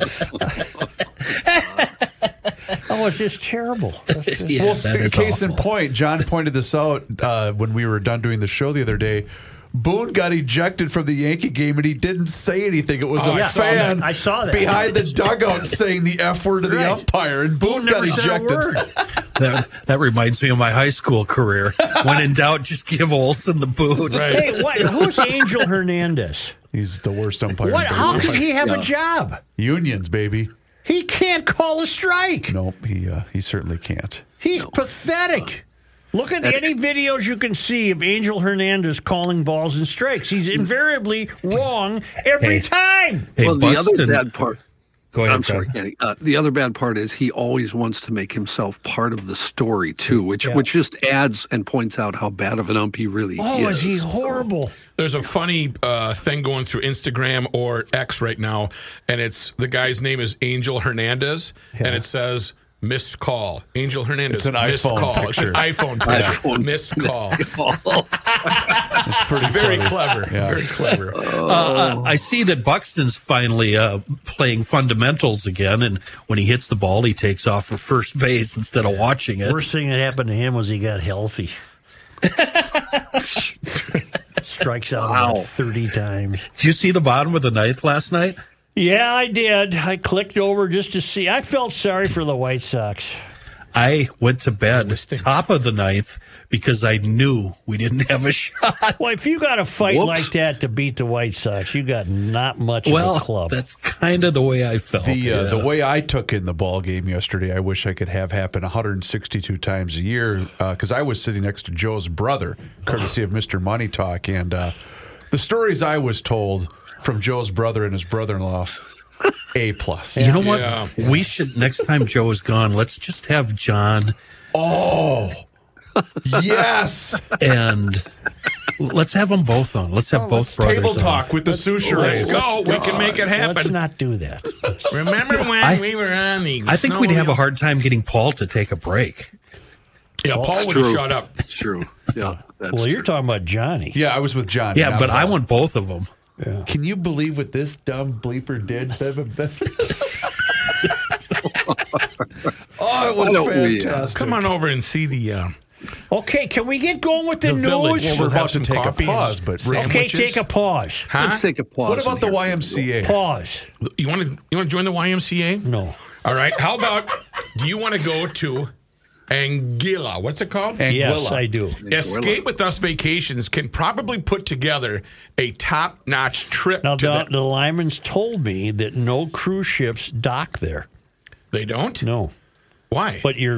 Oh, it's just terrible. Case in point, John pointed this out when we were done doing the show the other day. Boone got ejected from the Yankee game, and he didn't say anything. It was a fan I saw that. behind the dugout saying the F word to the umpire, and Boone got ejected. That reminds me of my high school career. When in doubt, just give Olsen the boot. Right. Hey, who's Angel Hernandez? He's the worst umpire. How can he have a job? Unions, baby. He can't call a strike. Nope, he certainly can't. He's pathetic. Look at any videos you can see of Angel Hernandez calling balls and strikes. He's invariably wrong every time. Hey, well, the other bad part. Go ahead. I'm sorry, Kenny. The other bad part is he always wants to make himself part of the story too, which just adds and points out how bad of an ump he really is. Oh, is he horrible? There's a funny thing going through Instagram or X right now, and the guy's name is Angel Hernandez, and it says, missed call. Angel Hernandez, It's an missed iPhone call. picture. It's an iPhone picture. Missed call. It's pretty Very funny. clever. Yeah. Very clever. I see that Buxton's finally playing fundamentals again, and when he hits the ball, he takes off for first base instead of watching it. Worst thing that happened to him was he got healthy. Strikes out about 30 times. Did you see the bottom of the ninth last night? Yeah, I did. I clicked over just to see. I felt sorry for the White Sox. I went to bed top of the ninth because I knew we didn't have a shot. Well, if you got a fight like that to beat the White Sox, you got not much of a club. That's kind of the way I felt. The way I took in the ball game yesterday, I wish I could have happen 162 times a year because I was sitting next to Joe's brother, courtesy of Mr. Money Talk, and the stories I was told from Joe's brother and his brother-in-law, A+. You know what? We should, next time Joe is gone, let's just have John. Oh, yes. And let's have them both on. Let's have both brothers Table on. talk with the sushi Let's race. go. We can make it happen. Let's not do that. Remember when we were on the... I think we'd have a hard time getting Paul to take a break. Yeah, Paul would have shut up. It's true. Yeah. Well, you're talking about Johnny. Yeah, I was with Johnny. Yeah, not but I Paul. want both of them. Yeah. Can you believe what this dumb bleeper did? Oh, it was fantastic. Come on over and see the... Okay, can we get going with the news? village. Well, we're We'll have about to some take a coffee and pause, but Okay, sandwiches. take a pause. Huh? Let's take a pause. what about the in here. YMCA? Pause. You want to join the YMCA? No. All right. How about, do you want to go to Anguilla? What's it called? Yes, I do. Escape with Us Vacations can probably put together a top-notch trip Now, to the Lyman's told me that no cruise ships dock there. They don't? No. Why? But your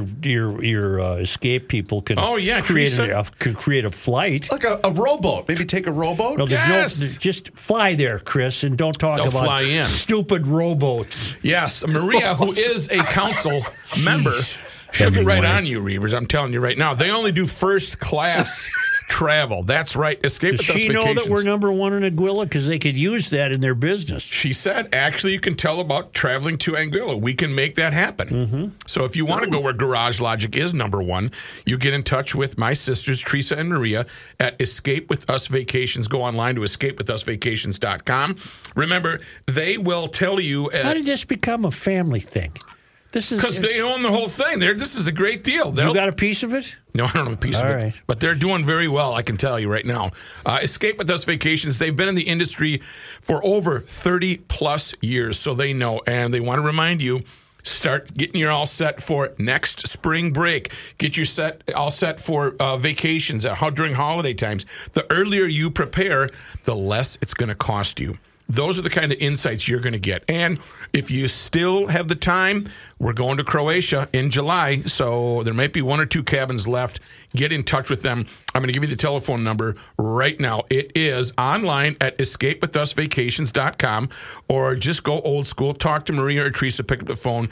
escape people can create a flight. Like a rowboat. Maybe take a rowboat? No, Yes. there's just fly there, Chris, and don't talk They'll about fly in. stupid rowboats. Yes, Maria, who is a council member, she'll be right Hemingway. on you, Reavers. I'm telling you right now. They only do first class travel. That's right. Escape Does with Us she know Vacations. that we're number one in Aguila? Because they could use that in their business. She said, actually, you can tell about traveling to Anguilla. We can make that happen. Mm-hmm. So if you want to go where Garage Logic is number one, you get in touch with my sisters, Teresa and Maria, at Escape With Us Vacations. Go online to escapewithusvacations.com. Remember, they will tell you... How did this become a family thing? This is because they own the whole thing. This is a great deal. You got a piece of it? No, I don't have a piece All of it. right. But they're doing very well, I can tell you right now. Escape With Us Vacations, they've been in the industry for over 30-plus years, so they know. And they want to remind you, start getting your all set for next spring break. Get your all set for vacations during holiday times. The earlier you prepare, the less it's going to cost you. Those are the kind of insights you're going to get. And if you still have the time, we're going to Croatia in July, so there might be one or two cabins left. Get in touch with them. I'm going to give you the telephone number right now. It is online at escapewithusvacations.com, or just go old school. Talk to Maria or Teresa. Pick up the phone,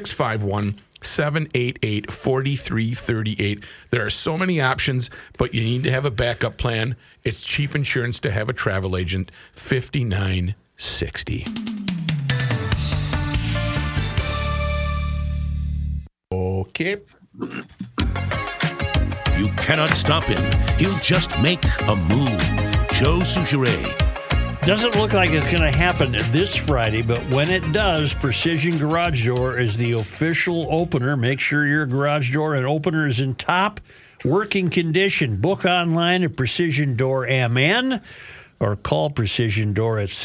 651-788-4338. There are so many options, but you need to have a backup plan. It's cheap insurance to have a travel agent. $59.60. Okay. You cannot stop him. He'll just make a move. Joe Souchere. Doesn't look like it's going to happen this Friday, but when it does, Precision Garage Door is the official opener. Make sure your garage door and opener is in top working condition. Book online at Precision Door MN or call Precision Door at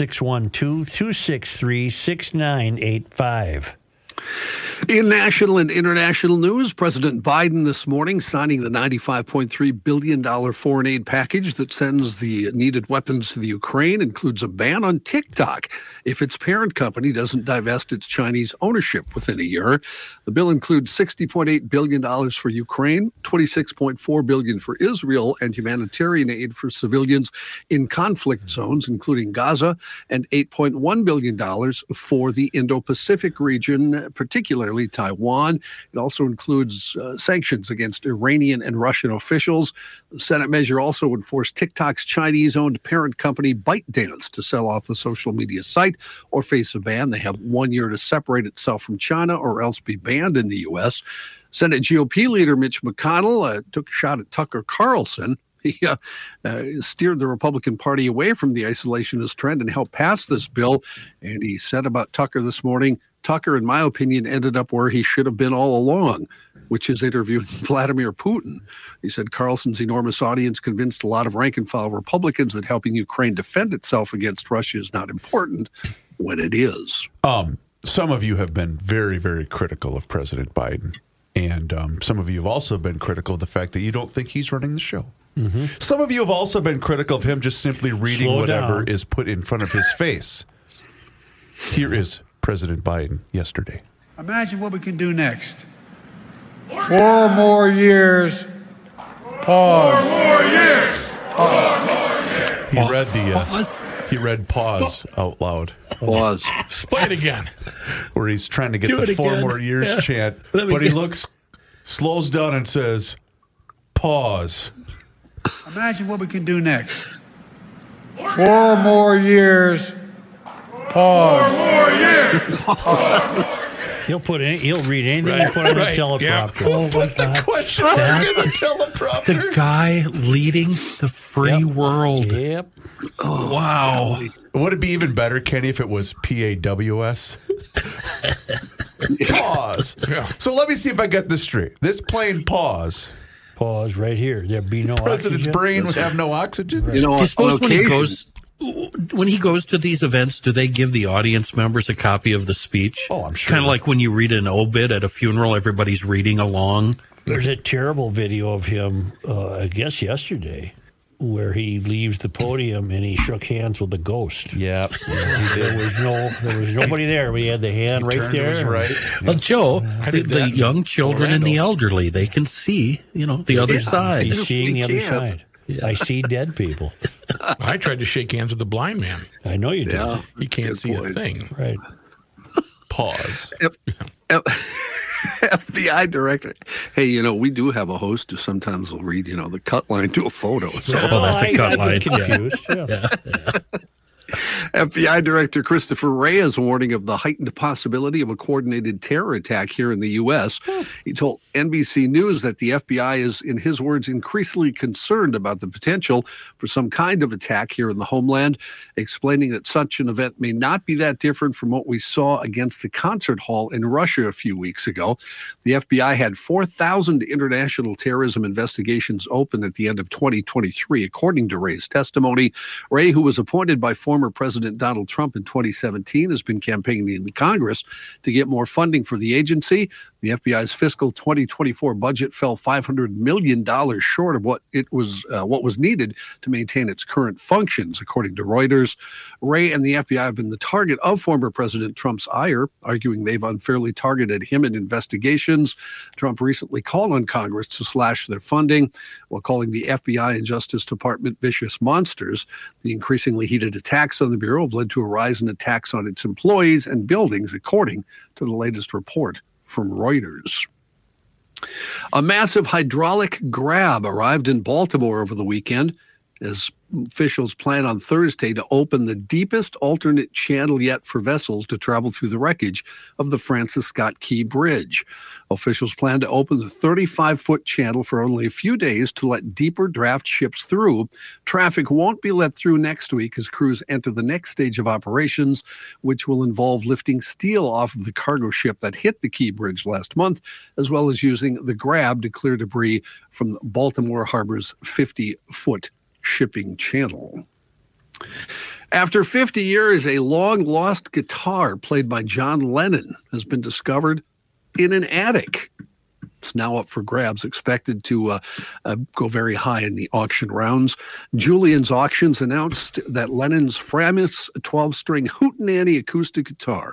612-263-6985. In national and international news, President Biden this morning signing the $95.3 billion foreign aid package that sends the needed weapons to the Ukraine, includes a ban on TikTok if its parent company doesn't divest its Chinese ownership within a year. The bill includes $60.8 billion for Ukraine, $26.4 billion for Israel, and humanitarian aid for civilians in conflict zones, including Gaza, and $8.1 billion for the Indo-Pacific region, particularly entirely Taiwan. It also includes sanctions against Iranian and Russian officials. The Senate measure also would force TikTok's Chinese-owned parent company ByteDance to sell off the social media site or face a ban. They have 1 year to separate itself from China or else be banned in the U.S. Senate GOP leader Mitch McConnell took a shot at Tucker Carlson. He steered the Republican Party away from the isolationist trend and helped pass this bill. And he said about Tucker this morning, Tucker, in my opinion, ended up where he should have been all along, which is interviewing Vladimir Putin. He said Carlson's enormous audience convinced a lot of rank-and-file Republicans that helping Ukraine defend itself against Russia is not important when it is. Some of you have been very, very critical of President Biden. And some of you have also been critical of the fact that you don't think he's running the show. Mm-hmm. Some of you have also been critical of him just simply reading whatever is put in front of his face. Here is President Biden yesterday. Imagine what we can do next. 4 more years. Pause. 4 more years. Pause. He read pause out loud. Pause. Play it again. Where he's trying to get the 4 more years chant, but he slows down and says, pause. Imagine what we can do next. 4 more years. Pause. 4 more years. Pause. He'll read anything you put on the teleprompter. Yep. Oh my God! The guy leading the free world. Yep. Oh, wow. Would it be even better, Kenny, if it was PAWS? Pause. Yeah. So let me see if I get this straight. This plane pause. Pause right here. There'd be no President's oxygen. brain would have no oxygen. Right. You know, do you suppose when he goes to these events, do they give the audience members a copy of the speech? Oh, I'm sure. Kind of like when you read an obit at a funeral, everybody's reading along. There's a terrible video of him, I guess yesterday, where he leaves the podium and he shook hands with a ghost. Yeah, there was nobody there. We had the hand right there. Right. Well, Joe, the young children and the elderly, they can see, the other side. He's seeing the other side. Yeah. I see dead people. I tried to shake hands with the blind man. I know you did. Yeah. He can't see a thing. Right. Pause. FBI director. Hey, we do have a host who sometimes will read, the cut line to a photo. So. That's a cut line. Confused. Yeah. FBI Director Christopher Wray is warning of the heightened possibility of a coordinated terror attack here in the U.S. He told NBC News that the FBI is, in his words, increasingly concerned about the potential for some kind of attack here in the homeland, explaining that such an event may not be that different from what we saw against the concert hall in Russia a few weeks ago. The FBI had 4,000 international terrorism investigations open at the end of 2023, according to Wray's testimony. Wray, who was appointed by former President Donald Trump in 2017, has been campaigning in Congress to get more funding for the agency. The FBI's fiscal 2024 budget fell $500 million short of what was needed to maintain its current functions, according to Reuters. Wray and the FBI have been the target of former President Trump's ire, arguing they've unfairly targeted him in investigations. Trump recently called on Congress to slash their funding while calling the FBI and Justice Department vicious monsters. The increasingly heated attacks on the Bureau have led to a rise in attacks on its employees and buildings, according to the latest report from Reuters. A massive hydraulic grab arrived in Baltimore over the weekend as officials plan on Thursday to open the deepest alternate channel yet for vessels to travel through the wreckage of the Francis Scott Key Bridge. Officials plan to open the 35-foot channel for only a few days to let deeper draft ships through. Traffic won't be let through next week as crews enter the next stage of operations, which will involve lifting steel off of the cargo ship that hit the Key Bridge last month, as well as using the grab to clear debris from Baltimore Harbor's 50-foot shipping channel. After 50 years, a long-lost guitar played by John Lennon has been discovered in an attic. It's now up for grabs, expected to go very high in the auction rounds. Julian's Auctions announced that Lennon's famous 12-string Hootenanny acoustic guitar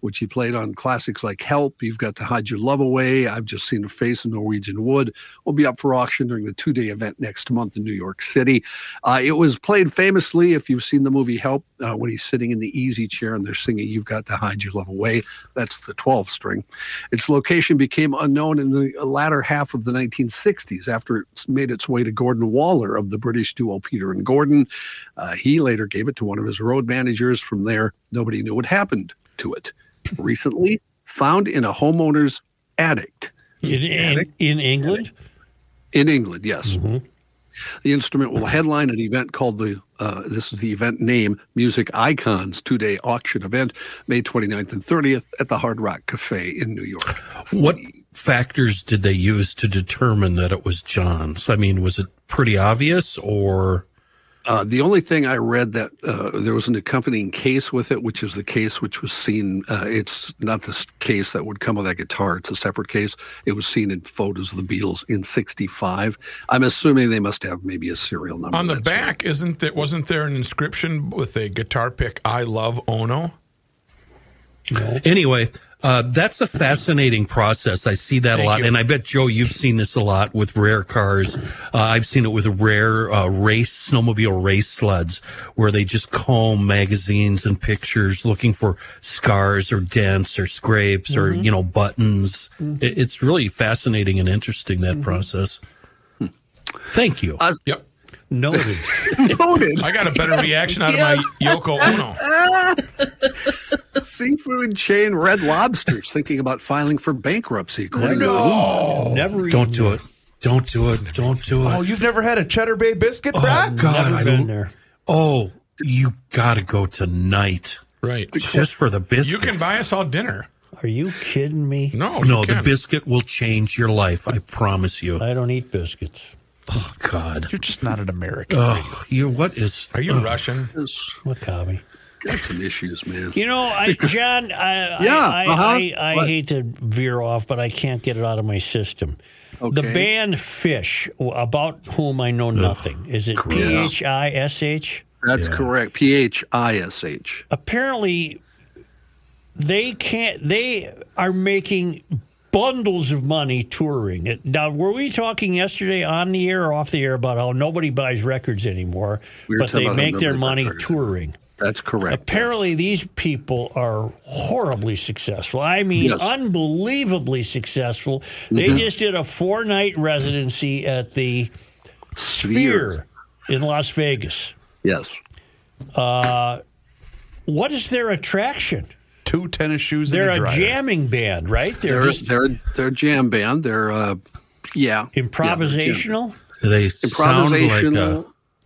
which he played on classics like Help, You've Got to Hide Your Love Away, I've Just Seen a Face in Norwegian Wood, will be up for auction during the 2-day event next month in New York City. It was played famously, if you've seen the movie Help, when he's sitting in the easy chair and they're singing You've Got to Hide Your Love Away. That's the 12th string. Its location became unknown in the latter half of the 1960s after it made its way to Gordon Waller of the British duo Peter and Gordon. He later gave it to one of his road managers. From there, nobody knew what happened to it. Recently, found in a homeowner's attic. In England? In England, yes. Mm-hmm. The instrument will headline an event called this is the event name, Music Icons 2-day auction event, May 29th and 30th at the Hard Rock Cafe in New York City. What factors did they use to determine that it was John's? I mean, was it pretty obvious, or? The only thing I read that there was an accompanying case with it, which is the case which was seen. It's not this case that would come with that guitar. It's a separate case. It was seen in photos of the Beatles in '65. I'm assuming they must have maybe a serial number. On the back, wasn't there an inscription with a guitar pick, I love Ono? No. Anyway, that's a fascinating process. I see that a lot. And I bet, Joe, you've seen this a lot with rare cars. I've seen it with rare snowmobile race sleds where they just comb magazines and pictures looking for scars or dents or scrapes or, buttons. Mm-hmm. It's really fascinating and interesting, that process. Thank you. Yep. Noted. Noted. I got a better reaction out of my Yoko Ono. Seafood chain Red Lobster's thinking about filing for bankruptcy. Never. Don't do it. Don't do it. Don't do it. Oh, you've never had a Cheddar Bay biscuit, Brad? God, Never been there. Oh, you got to go tonight. Right. Just for the biscuit. You can buy us all dinner. Are you kidding me? No, the biscuit will change your life. I promise you. I don't eat biscuits. Oh, God. You're just not an American. Oh, Are you Russian? Wakabi. Got some issues, man. John, I hate to veer off, but I can't get it out of my system. Okay. The band Fish, about whom I know nothing. Is it Phish? That's correct. Phish. Apparently, they are making bundles of money touring. Now, were we talking yesterday on the air or off the air about how nobody buys records anymore, but they make their money touring? That's correct. Apparently, these people are horribly successful. I mean, unbelievably successful. They just did a 4-night residency at the Sphere in Las Vegas. Yes. What is their attraction? 2 tennis shoes. They're and a dryer. Jamming band, right? They're a jam band. They're improvisational. They sound like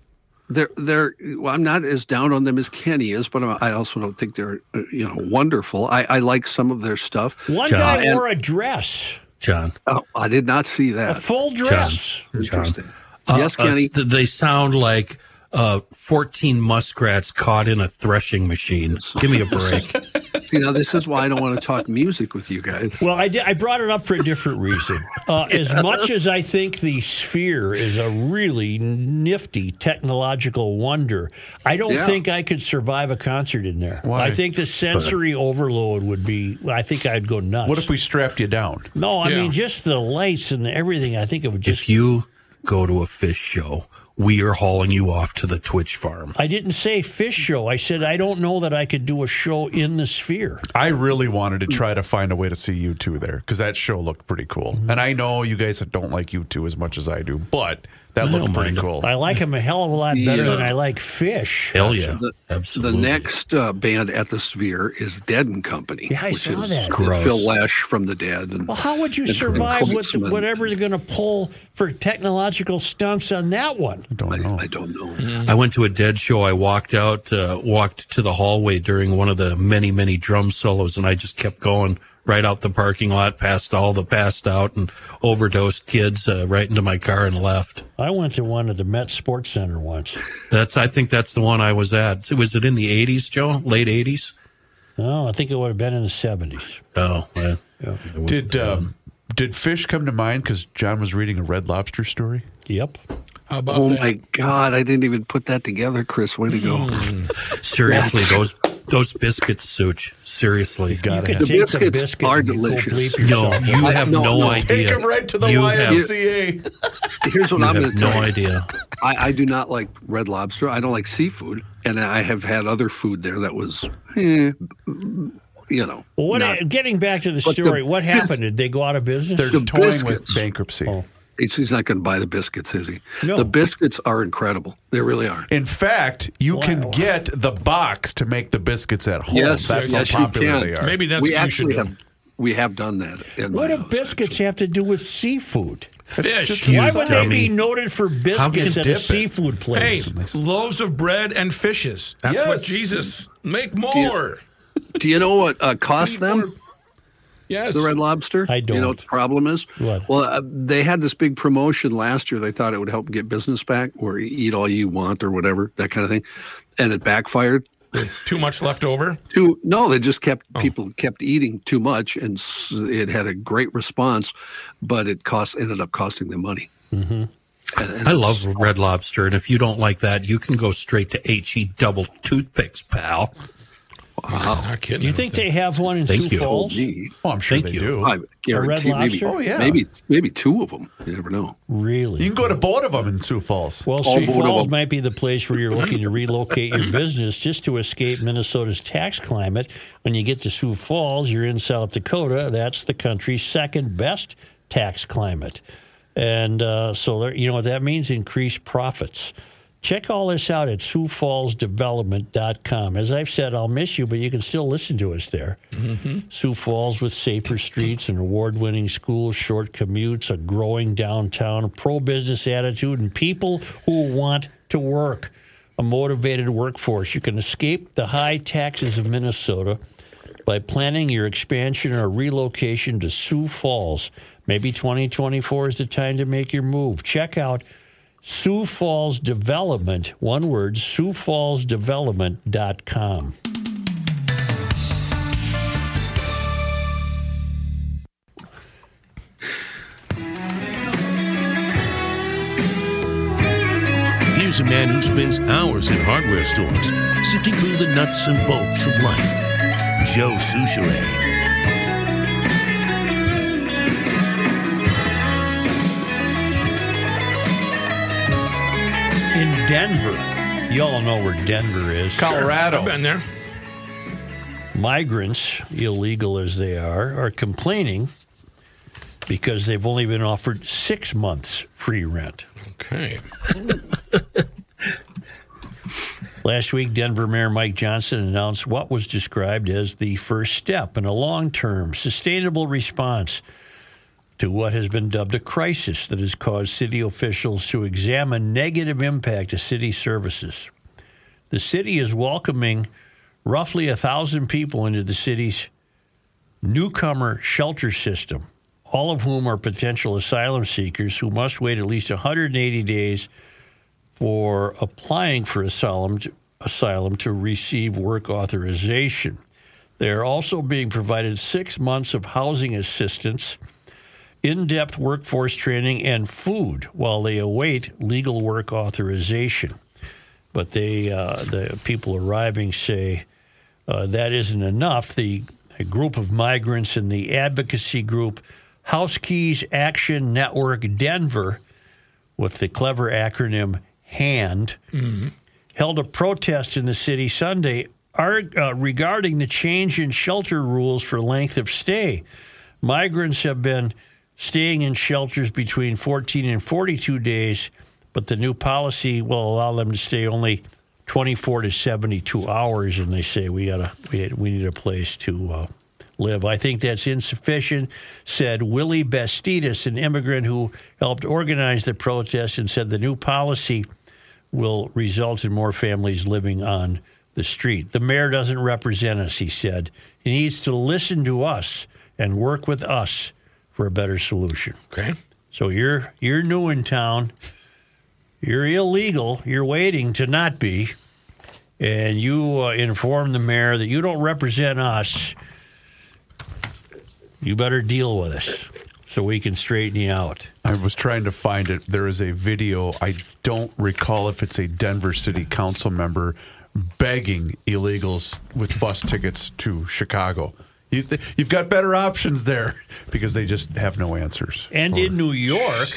well, I'm not as down on them as Kenny is, but I also don't think they're wonderful. I like some of their stuff. One guy wore a dress. John. Oh, I did not see that. A full dress. Interesting. Yes, Kenny. They sound like 14 muskrats caught in a threshing machine. Give me a break. See, now this is why I don't want to talk music with you guys. Well, I brought it up for a different reason. As much as I think the Sphere is a really nifty technological wonder, I don't think I could survive a concert in there. Why? I think the sensory overload would be, I think I'd go nuts. What if we strapped you down? No, I mean, just the lights and everything, I think it would just... If you go to a Fish show, we are hauling you off to the Twitch farm. I didn't say Fish show. I said I don't know that I could do a show in the Sphere. I really wanted to try to find a way to see you two there because that show looked pretty cool. And I know you guys don't like you two as much as I do, but that looked pretty cool. I like him a hell of a lot better than I like Fish. Hell yeah. Absolutely. The next band at the Sphere is Dead and Company. Yeah, I saw that. Phil Lesh from the Dead. And, well, how would you survive with whatever's going to pull for technological stunts on that one? I don't know. I went to a Dead show. I walked to the hallway during one of the many, many drum solos, and I just kept going right out the parking lot, past all the passed out and overdosed kids, right into my car and left. I went to one at the Met Sports Center once. I think that's the one I was at. Was it in the 80s, Joe? Late 80s? No, I think it would have been in the 70s. Oh, man. Yeah. Did Fish come to mind because John was reading a Red Lobster story? Yep. How about that? My God, I didn't even put that together, Chris. Way to go. Seriously, Those biscuits, Such. Seriously. You can The take biscuits the biscuit are and go delicious. bleep No, yourself. you have no idea. Take him right to the You YMCA. Here's what You I'm going have to no tell you. idea. I do not like Red Lobster. I don't like seafood, and I have had other food there that was, Well, getting back to the But story, the what happened? Did they go out of business? They're The toying with biscuits. bankruptcy. He's not going to buy the biscuits, is he? No. The biscuits are incredible. They really are. In fact, you can get the box to make the biscuits at home. Yes, That's yes, how you popular can. they are. Maybe that's We what you should actually do. we have done that. In What my do house, biscuits have to do with seafood? Fish. You Why would they dummy. be noted for can biscuits you at a dip it? seafood Hey, place? loaves of bread and fishes. That's what Yes. Jesus. Make more. Do you know what cost them? Yes. The Red Lobster? I You know don't. what the problem is? What? Well, they had this big promotion last year. They thought it would help get business back, or eat all you want, or whatever, that kind of thing. And it backfired. Too much left over. No, they just people kept eating too much, and it had a great response, but it ended up costing them money. Mm-hmm. I love Red Lobster, and if you don't like that, you can go straight to HE Double Toothpicks, pal. Wow. Not kidding. Do you think they have one in Thank Sioux you. Falls? Oh, I'm sure Thank they you. do. I guarantee Red maybe, Lobster? maybe two of them. You never know. Really? You can go to both of them in Sioux Falls. Well, All Sioux both of Falls them. might be the place where you're looking to relocate your business just to escape Minnesota's tax climate. When you get to Sioux Falls, you're in South Dakota. That's the country's second best tax climate. And so, you know what that means? Increased profits. Check all this out at SiouxFallsDevelopment.com. As I've said, I'll miss you, but you can still listen to us there. Mm-hmm. Sioux Falls with safer streets, an award-winning school, short commutes, a growing downtown, a pro-business attitude, and people who want to work. A motivated workforce. You can escape the high taxes of Minnesota by planning your expansion or relocation to Sioux Falls. Maybe 2024 is the time to make your move. Check out Sioux Falls Development, one word, SiouxFallsDevelopment.com. Here's a man who spends hours in hardware stores, sifting through the nuts and bolts of life. Joe Souchere. In Denver, you all know where Denver is. Colorado. I've been there. Migrants, illegal as they are complaining because they've only been offered 6 months free rent. Okay. Last week, Denver Mayor Mike Johnson announced what was described as the first step in a long-term, sustainable response to what has been dubbed a crisis that has caused city officials to examine negative impact to city services. The city is welcoming roughly 1,000 people into the city's newcomer shelter system, all of whom are potential asylum seekers who must wait at least 180 days for applying for asylum to receive work authorization. They are also being provided 6 months of housing assistance, in-depth workforce training, and food while they await legal work authorization. But the people arriving say that isn't enough. A group of migrants in the advocacy group House Keys Action Network Denver, with the clever acronym HAND, held a protest in the city Sunday regarding the change in shelter rules for length of stay. Migrants have been staying in shelters between 14 and 42 days, but the new policy will allow them to stay only 24 to 72 hours, and they say we need a place to live. I think that's insufficient, said Willie Bastidas, an immigrant who helped organize the protest, and said the new policy will result in more families living on the street. The mayor doesn't represent us, he said. He needs to listen to us and work with us for a better solution. Okay. So you're new in town. You're illegal. You're waiting to not be. And you inform the mayor that you don't represent us. You better deal with us so we can straighten you out. I was trying to find it. There is a video. I don't recall if it's a Denver City Council member begging illegals with bus tickets to Chicago. You've got better options there because they just have no answers. And in New York,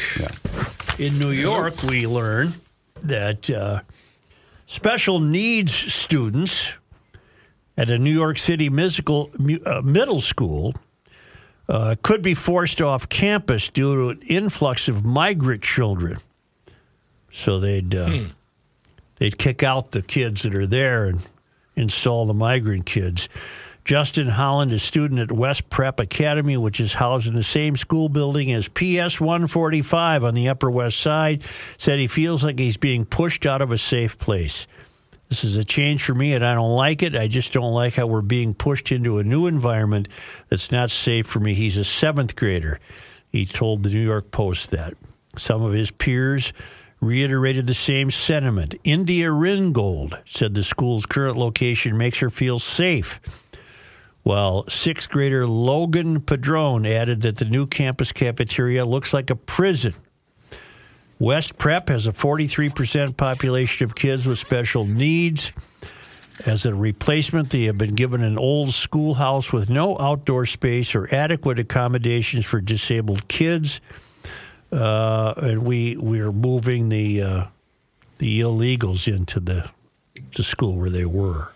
we learn that special needs students at a New York City middle school could be forced off campus due to an influx of migrant children. So they'd kick out the kids that are there and install the migrant kids. Justin Holland, a student at West Prep Academy, which is housed in the same school building as PS 145 on the Upper West Side, said he feels like he's being pushed out of a safe place. This is a change for me, and I don't like it. I just don't like how we're being pushed into a new environment that's not safe for me. He's a 7th grader. He told the New York Post that. Some of his peers reiterated the same sentiment. India Ringold said the school's current location makes her feel safe. While 6th grader Logan Padron added that the new campus cafeteria looks like a prison. West Prep has a 43% population of kids with special needs. As a replacement, they have been given an old schoolhouse with no outdoor space or adequate accommodations for disabled kids. And we're moving the illegals into the school where they were.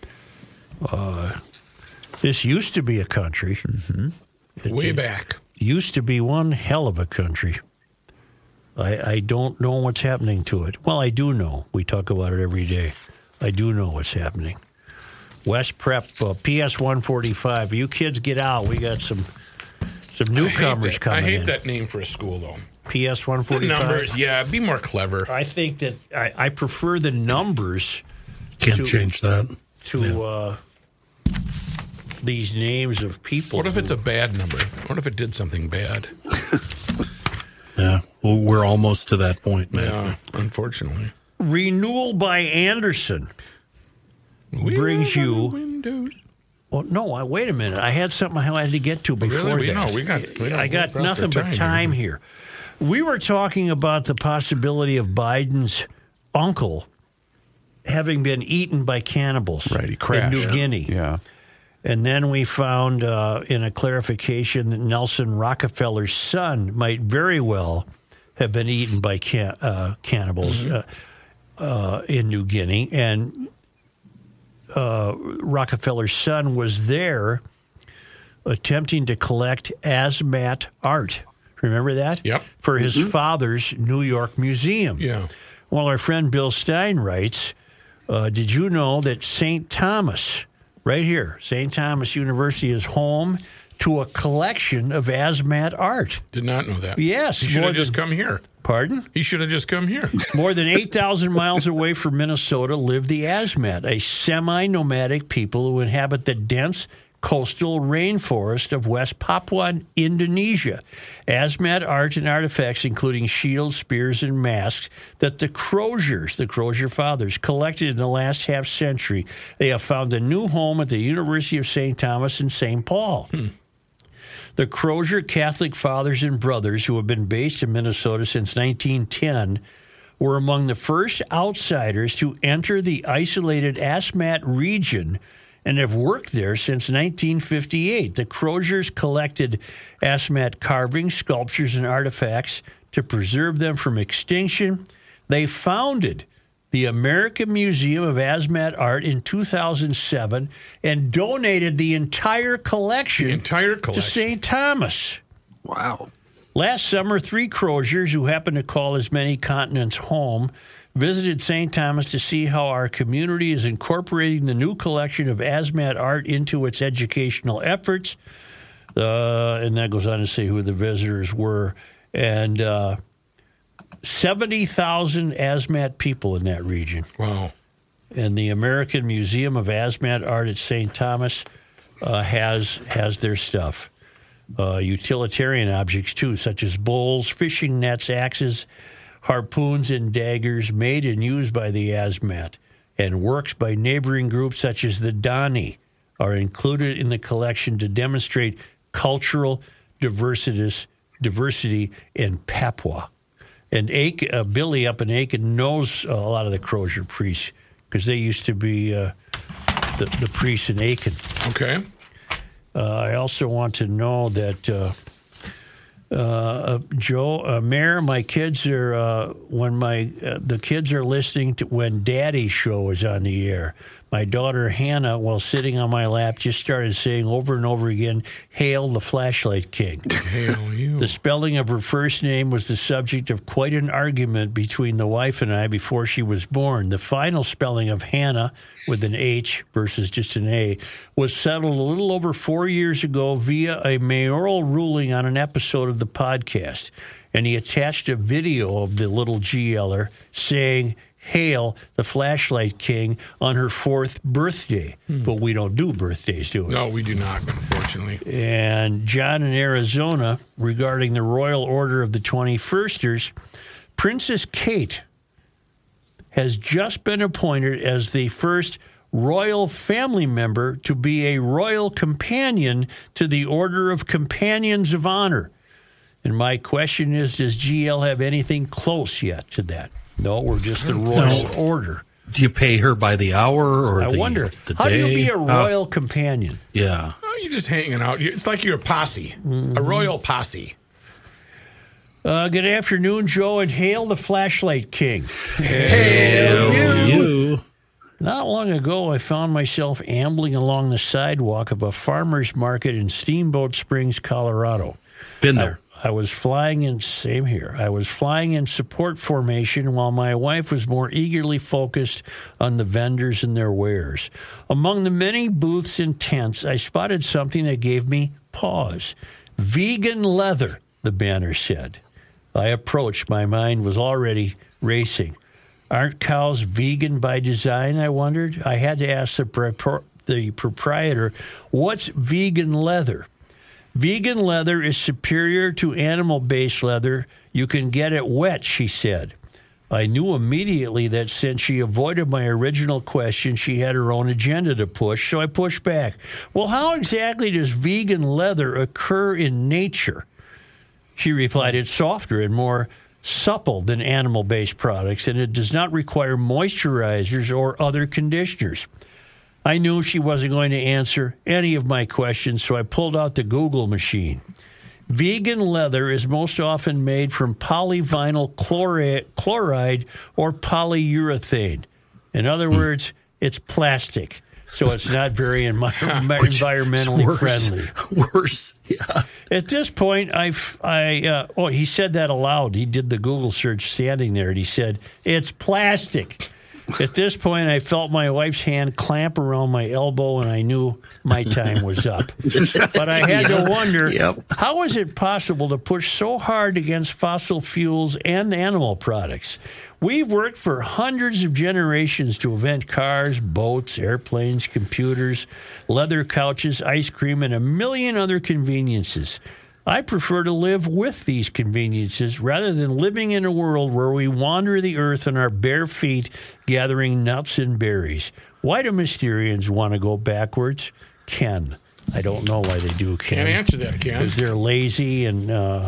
This used to be a country. Mm-hmm. Way back. Used to be one hell of a country. I don't know what's happening to it. Well, I do know. We talk about it every day. I do know what's happening. West Prep, PS 145. You kids get out. We got some newcomers coming in. I hate that name for a school, though. PS 145. The numbers, yeah, be more clever. I think that I prefer the numbers. Can't change that. These names of people. What if it's a bad number? What if it did something bad? Yeah, well, we're almost to that point, man. Yeah, unfortunately. Renewal by Anderson brings you. Well, no, wait a minute. I had something I had to get to before that. I got nothing but time here. We were talking about the possibility of Biden's uncle having been eaten by cannibals he crashed. in New Guinea. Yeah. And then we found in a clarification that Nelson Rockefeller's son might very well have been eaten by cannibals in New Guinea. And Rockefeller's son was there attempting to collect Asmat art. Remember that? Yep. For his father's New York museum. Yeah. Well, our friend Bill Stein writes, did you know that St. Thomas... Right here, St. Thomas University is home to a collection of Asmat art. Did not know that. Yes. He should have just come here. Pardon? He should have just come here. More than 8,000 miles away from Minnesota live the Asmat, a semi-nomadic people who inhabit the dense coastal rainforest of West Papua, Indonesia. Asmat art and artifacts, including shields, spears, and masks, that the Crozier fathers, collected in the last half century. They have found a new home at the University of St. Thomas in St. Paul. The Crozier Catholic fathers and brothers, who have been based in Minnesota since 1910, were among the first outsiders to enter the isolated Asmat region and have worked there since 1958. The Croziers collected Asmat carvings, sculptures, and artifacts to preserve them from extinction. They founded the American Museum of Asmat Art in 2007 and donated the entire collection to St. Thomas. Wow. Last summer, 3 Croziers, who happen to call as many continents home, visited St. Thomas to see how our community is incorporating the new collection of Asmat art into its educational efforts. And that goes on to say who the visitors were. And 70,000 Asmat people in that region. Wow. And the American Museum of Asmat Art at St. Thomas has their stuff. Utilitarian objects, too, such as bowls, fishing nets, axes, harpoons, and daggers made and used by the Asmat, and works by neighboring groups such as the Dani are included in the collection to demonstrate cultural diversity in Papua. And Billy up in Aiken knows a lot of the Crozier priests because they used to be the priests in Aiken. Okay. I also want to know that, Joe, Mayor, my kids are when the kids are listening to when Daddy's show is on the air. My daughter Hannah, while sitting on my lap, just started saying over and over again, "Hail the Flashlight King." Hail you. The spelling of her first name was the subject of quite an argument between the wife and I before she was born. The final spelling of Hannah, with an H versus just an A, was settled a little over 4 years ago via a mayoral ruling on an episode of the podcast. And he attached a video of the little GLer saying, "Hail the Flashlight King" on her 4th birthday. But we don't do birthdays, do we? No, we do not, unfortunately. And John in Arizona, regarding the Royal Order of the 21sters, Princess Kate has just been appointed as the first royal family member to be a royal companion to the Order of Companions of Honor. And my question is, does GL have anything close yet to that? No, we're just the Royal Order. Do you pay her by the hour or I wonder, the how day? do you be a royal companion? Yeah. Oh, you're just hanging out. It's like you're a posse, a royal posse. Good afternoon, Joe, and hail the Flashlight King. Hail you. Not long ago, I found myself ambling along the sidewalk of a farmer's market in Steamboat Springs, Colorado. Been there. I was flying in, same here. I was flying in support formation while my wife was more eagerly focused on the vendors and their wares. Among the many booths and tents, I spotted something that gave me pause. Vegan leather, the banner said. I approached. My mind was already racing. Aren't cows vegan by design, I wondered? I had to ask the proprietor, what's vegan leather? Vegan leather is superior to animal-based leather. You can get it wet, she said. I knew immediately that since she avoided my original question, she had her own agenda to push, so I pushed back. Well, how exactly does vegan leather occur in nature? She replied, it's softer and more supple than animal-based products, and it does not require moisturizers or other conditioners. I knew she wasn't going to answer any of my questions, so I pulled out the Google machine. Vegan leather is most often made from polyvinyl chloride or polyurethane. In other words, it's plastic, so it's not very environmentally friendly. Worse, yeah. At this point, he said that aloud. He did the Google search standing there, and he said, it's plastic. At this point, I felt my wife's hand clamp around my elbow, and I knew my time was up. But I had to wonder, how is it possible to push so hard against fossil fuels and animal products? We've worked for hundreds of generations to invent cars, boats, airplanes, computers, leather couches, ice cream, and a million other conveniences. I prefer to live with these conveniences rather than living in a world where we wander the earth on our bare feet gathering nuts and berries. Why do Mysterians want to go backwards? Ken. I don't know why they do, Ken. Can't answer that, Ken. Because they're lazy and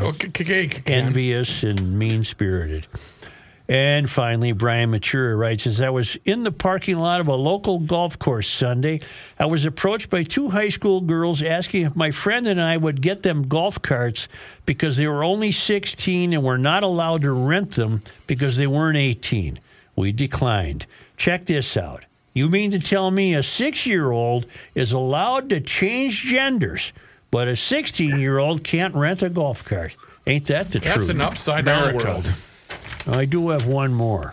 envious and mean-spirited. And finally, Brian Matura writes, as I was in the parking lot of a local golf course Sunday, I was approached by two high school girls asking if my friend and I would get them golf carts because they were only 16 and were not allowed to rent them because they weren't 18. We declined. Check this out. You mean to tell me a 6-year-old is allowed to change genders, but a 16-year-old can't rent a golf cart? Ain't that the truth? That's an upside-down world. I do have one more.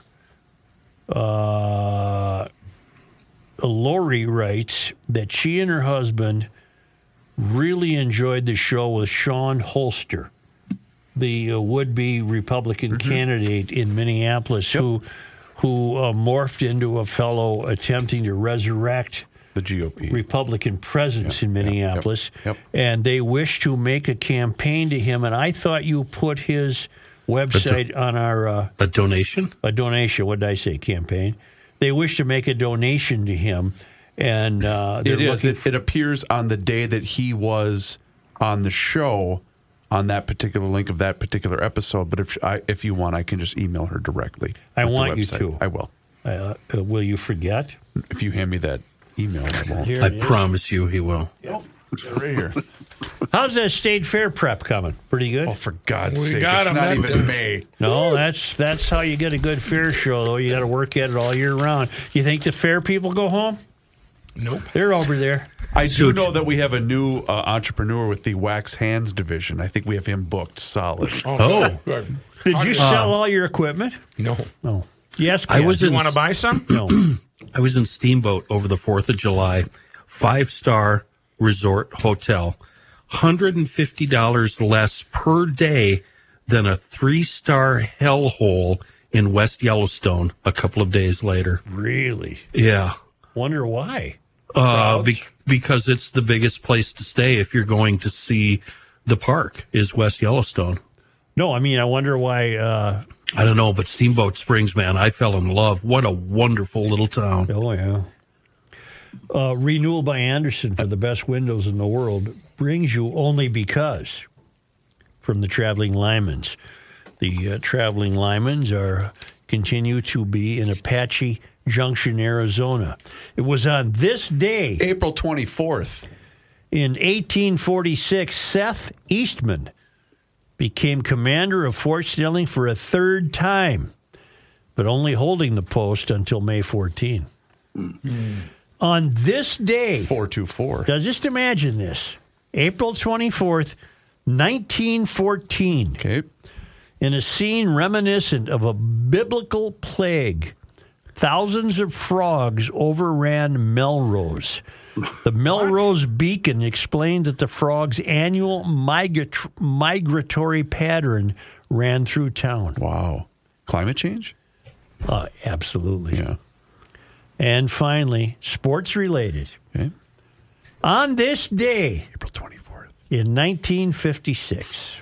Lori writes that she and her husband really enjoyed the show with Sean Holster, the would-be Republican candidate in Minneapolis who morphed into a fellow attempting to resurrect the GOP Republican presence in Minneapolis. And they wish to make a campaign to him, and I thought you put his website on our... a donation? A donation. What did I say? Campaign. They wish to make a donation to him. And it appears on the day that he was on the show on that particular link of that particular episode. But if you want, I can just email her directly. I want you to. I will. Will you forget? If you hand me that email, I won't. Here I it is. promise you he will. Yep. Right here. How's that state fair prep coming? Pretty good? Oh, for God's We sake. got It's him. not even May. No, that's how you get a good fair show, though. You got to work at it all year round. You think the fair people go home? Nope. They're over there. I do know that we have a new entrepreneur with the Wax Hands division. I think we have him booked solid. Oh. Good. Did you sell all your equipment? No. No. Yes, I Ken. was Do you in- want to buy some? No. I was in Steamboat over the 4th of July, 5-star resort hotel, $150 less per day than a 3-star hellhole in West Yellowstone a couple of days later. Really? Yeah. Wonder why. Because it's the biggest place to stay if you're going to see the park is West Yellowstone. No, I mean, I wonder why. I don't know, but Steamboat Springs, man, I fell in love. What a wonderful little town. Oh, yeah. Renewal by Anderson for the best windows in the world brings you Only Because from the Traveling Lymans. The Traveling Lymans continue to be in Apache Junction, Arizona. It was on this day, April 24th. in 1846, Seth Eastman became commander of Fort Snelling for a third time, but only holding the post until May 14. On this day, 424. now just imagine this, April 24th, 1914, Okay. in a scene reminiscent of a biblical plague, thousands of frogs overran Melrose. The Melrose Beacon explained that the frogs' annual migratory pattern ran through town. Wow. Climate change? Absolutely. Yeah. And finally, sports related. Okay. On this day, April 24th. in 1956,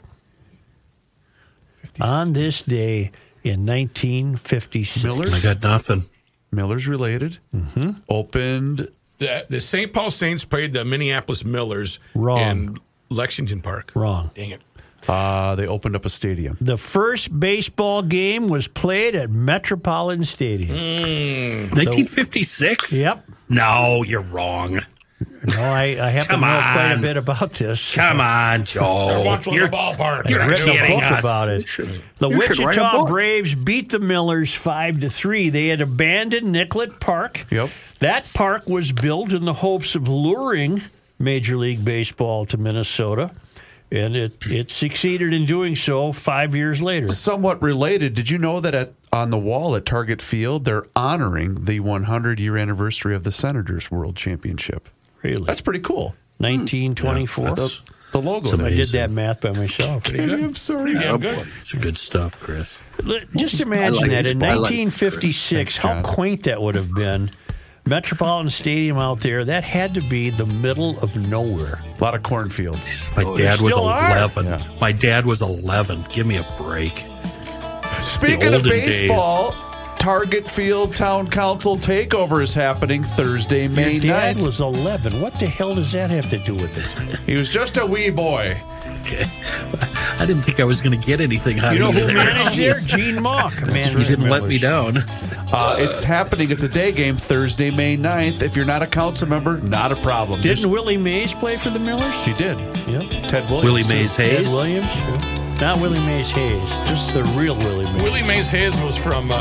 on this day in 1956, Millers? I got nothing. Miller's related. Mm-hmm. Opened. The St. Paul Saints played the Minneapolis Millers in Lexington Park. Wrong. Dang it. They opened up a stadium. The first baseball game was played at Metropolitan Stadium. 1956? Yep. No, you're wrong. No, I happen to know quite a bit about this. Come on, Joe. You're the ballpark. I've written a kidding book us. about it. The you should write a Wichita book. Braves beat the Millers 5-3. They had abandoned Nicollet Park. Yep. That park was built in the hopes of luring Major League Baseball to Minnesota, and it succeeded in doing so 5 years later. Somewhat related, did you know that on the wall at Target Field, they're honoring the 100-year anniversary of the Senators World Championship? Really? That's pretty cool. 1924. The logo. I there. did that math by myself. I'm sorry. Yeah, good. It's good stuff, Chris. Just imagine that in I like 1956, how John. quaint that would have been. Metropolitan Stadium out there, that had to be the middle of nowhere. A lot of cornfields. My dad was still are. 11. Yeah. My dad was 11. Give me a break. Speaking of olden baseball, Target Field Town Council takeover is happening Thursday, May Your dad 9th. was 11. What the hell does that have to do with it? He was just a wee boy. Okay. I didn't think I was going to get anything out You know of who there. managed there? Gene Mock. You didn't let me down. It's happening. It's a day game Thursday, May 9th. If you're not a council member, not a problem. Didn't Just- Willie Mays play for the Millers? He did. Yep. Ted Williams. Willie too. Mays Ed Hayes. Williams? Yeah. Not Willie Mays Hayes. Just the real Willie Mays. Willie Mays Hayes was from,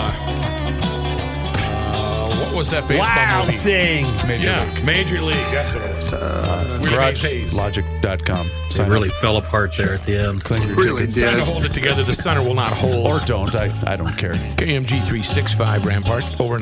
what was that baseball Wild movie? thing. Major League. That's what it was. Willie Mays Hayes. GarageLogic.com. It really fell apart there at the end. Claim your Really tickets. Trying to did. hold it together. The center will not hold. Or don't. I don't care. KMG 365 Rampart over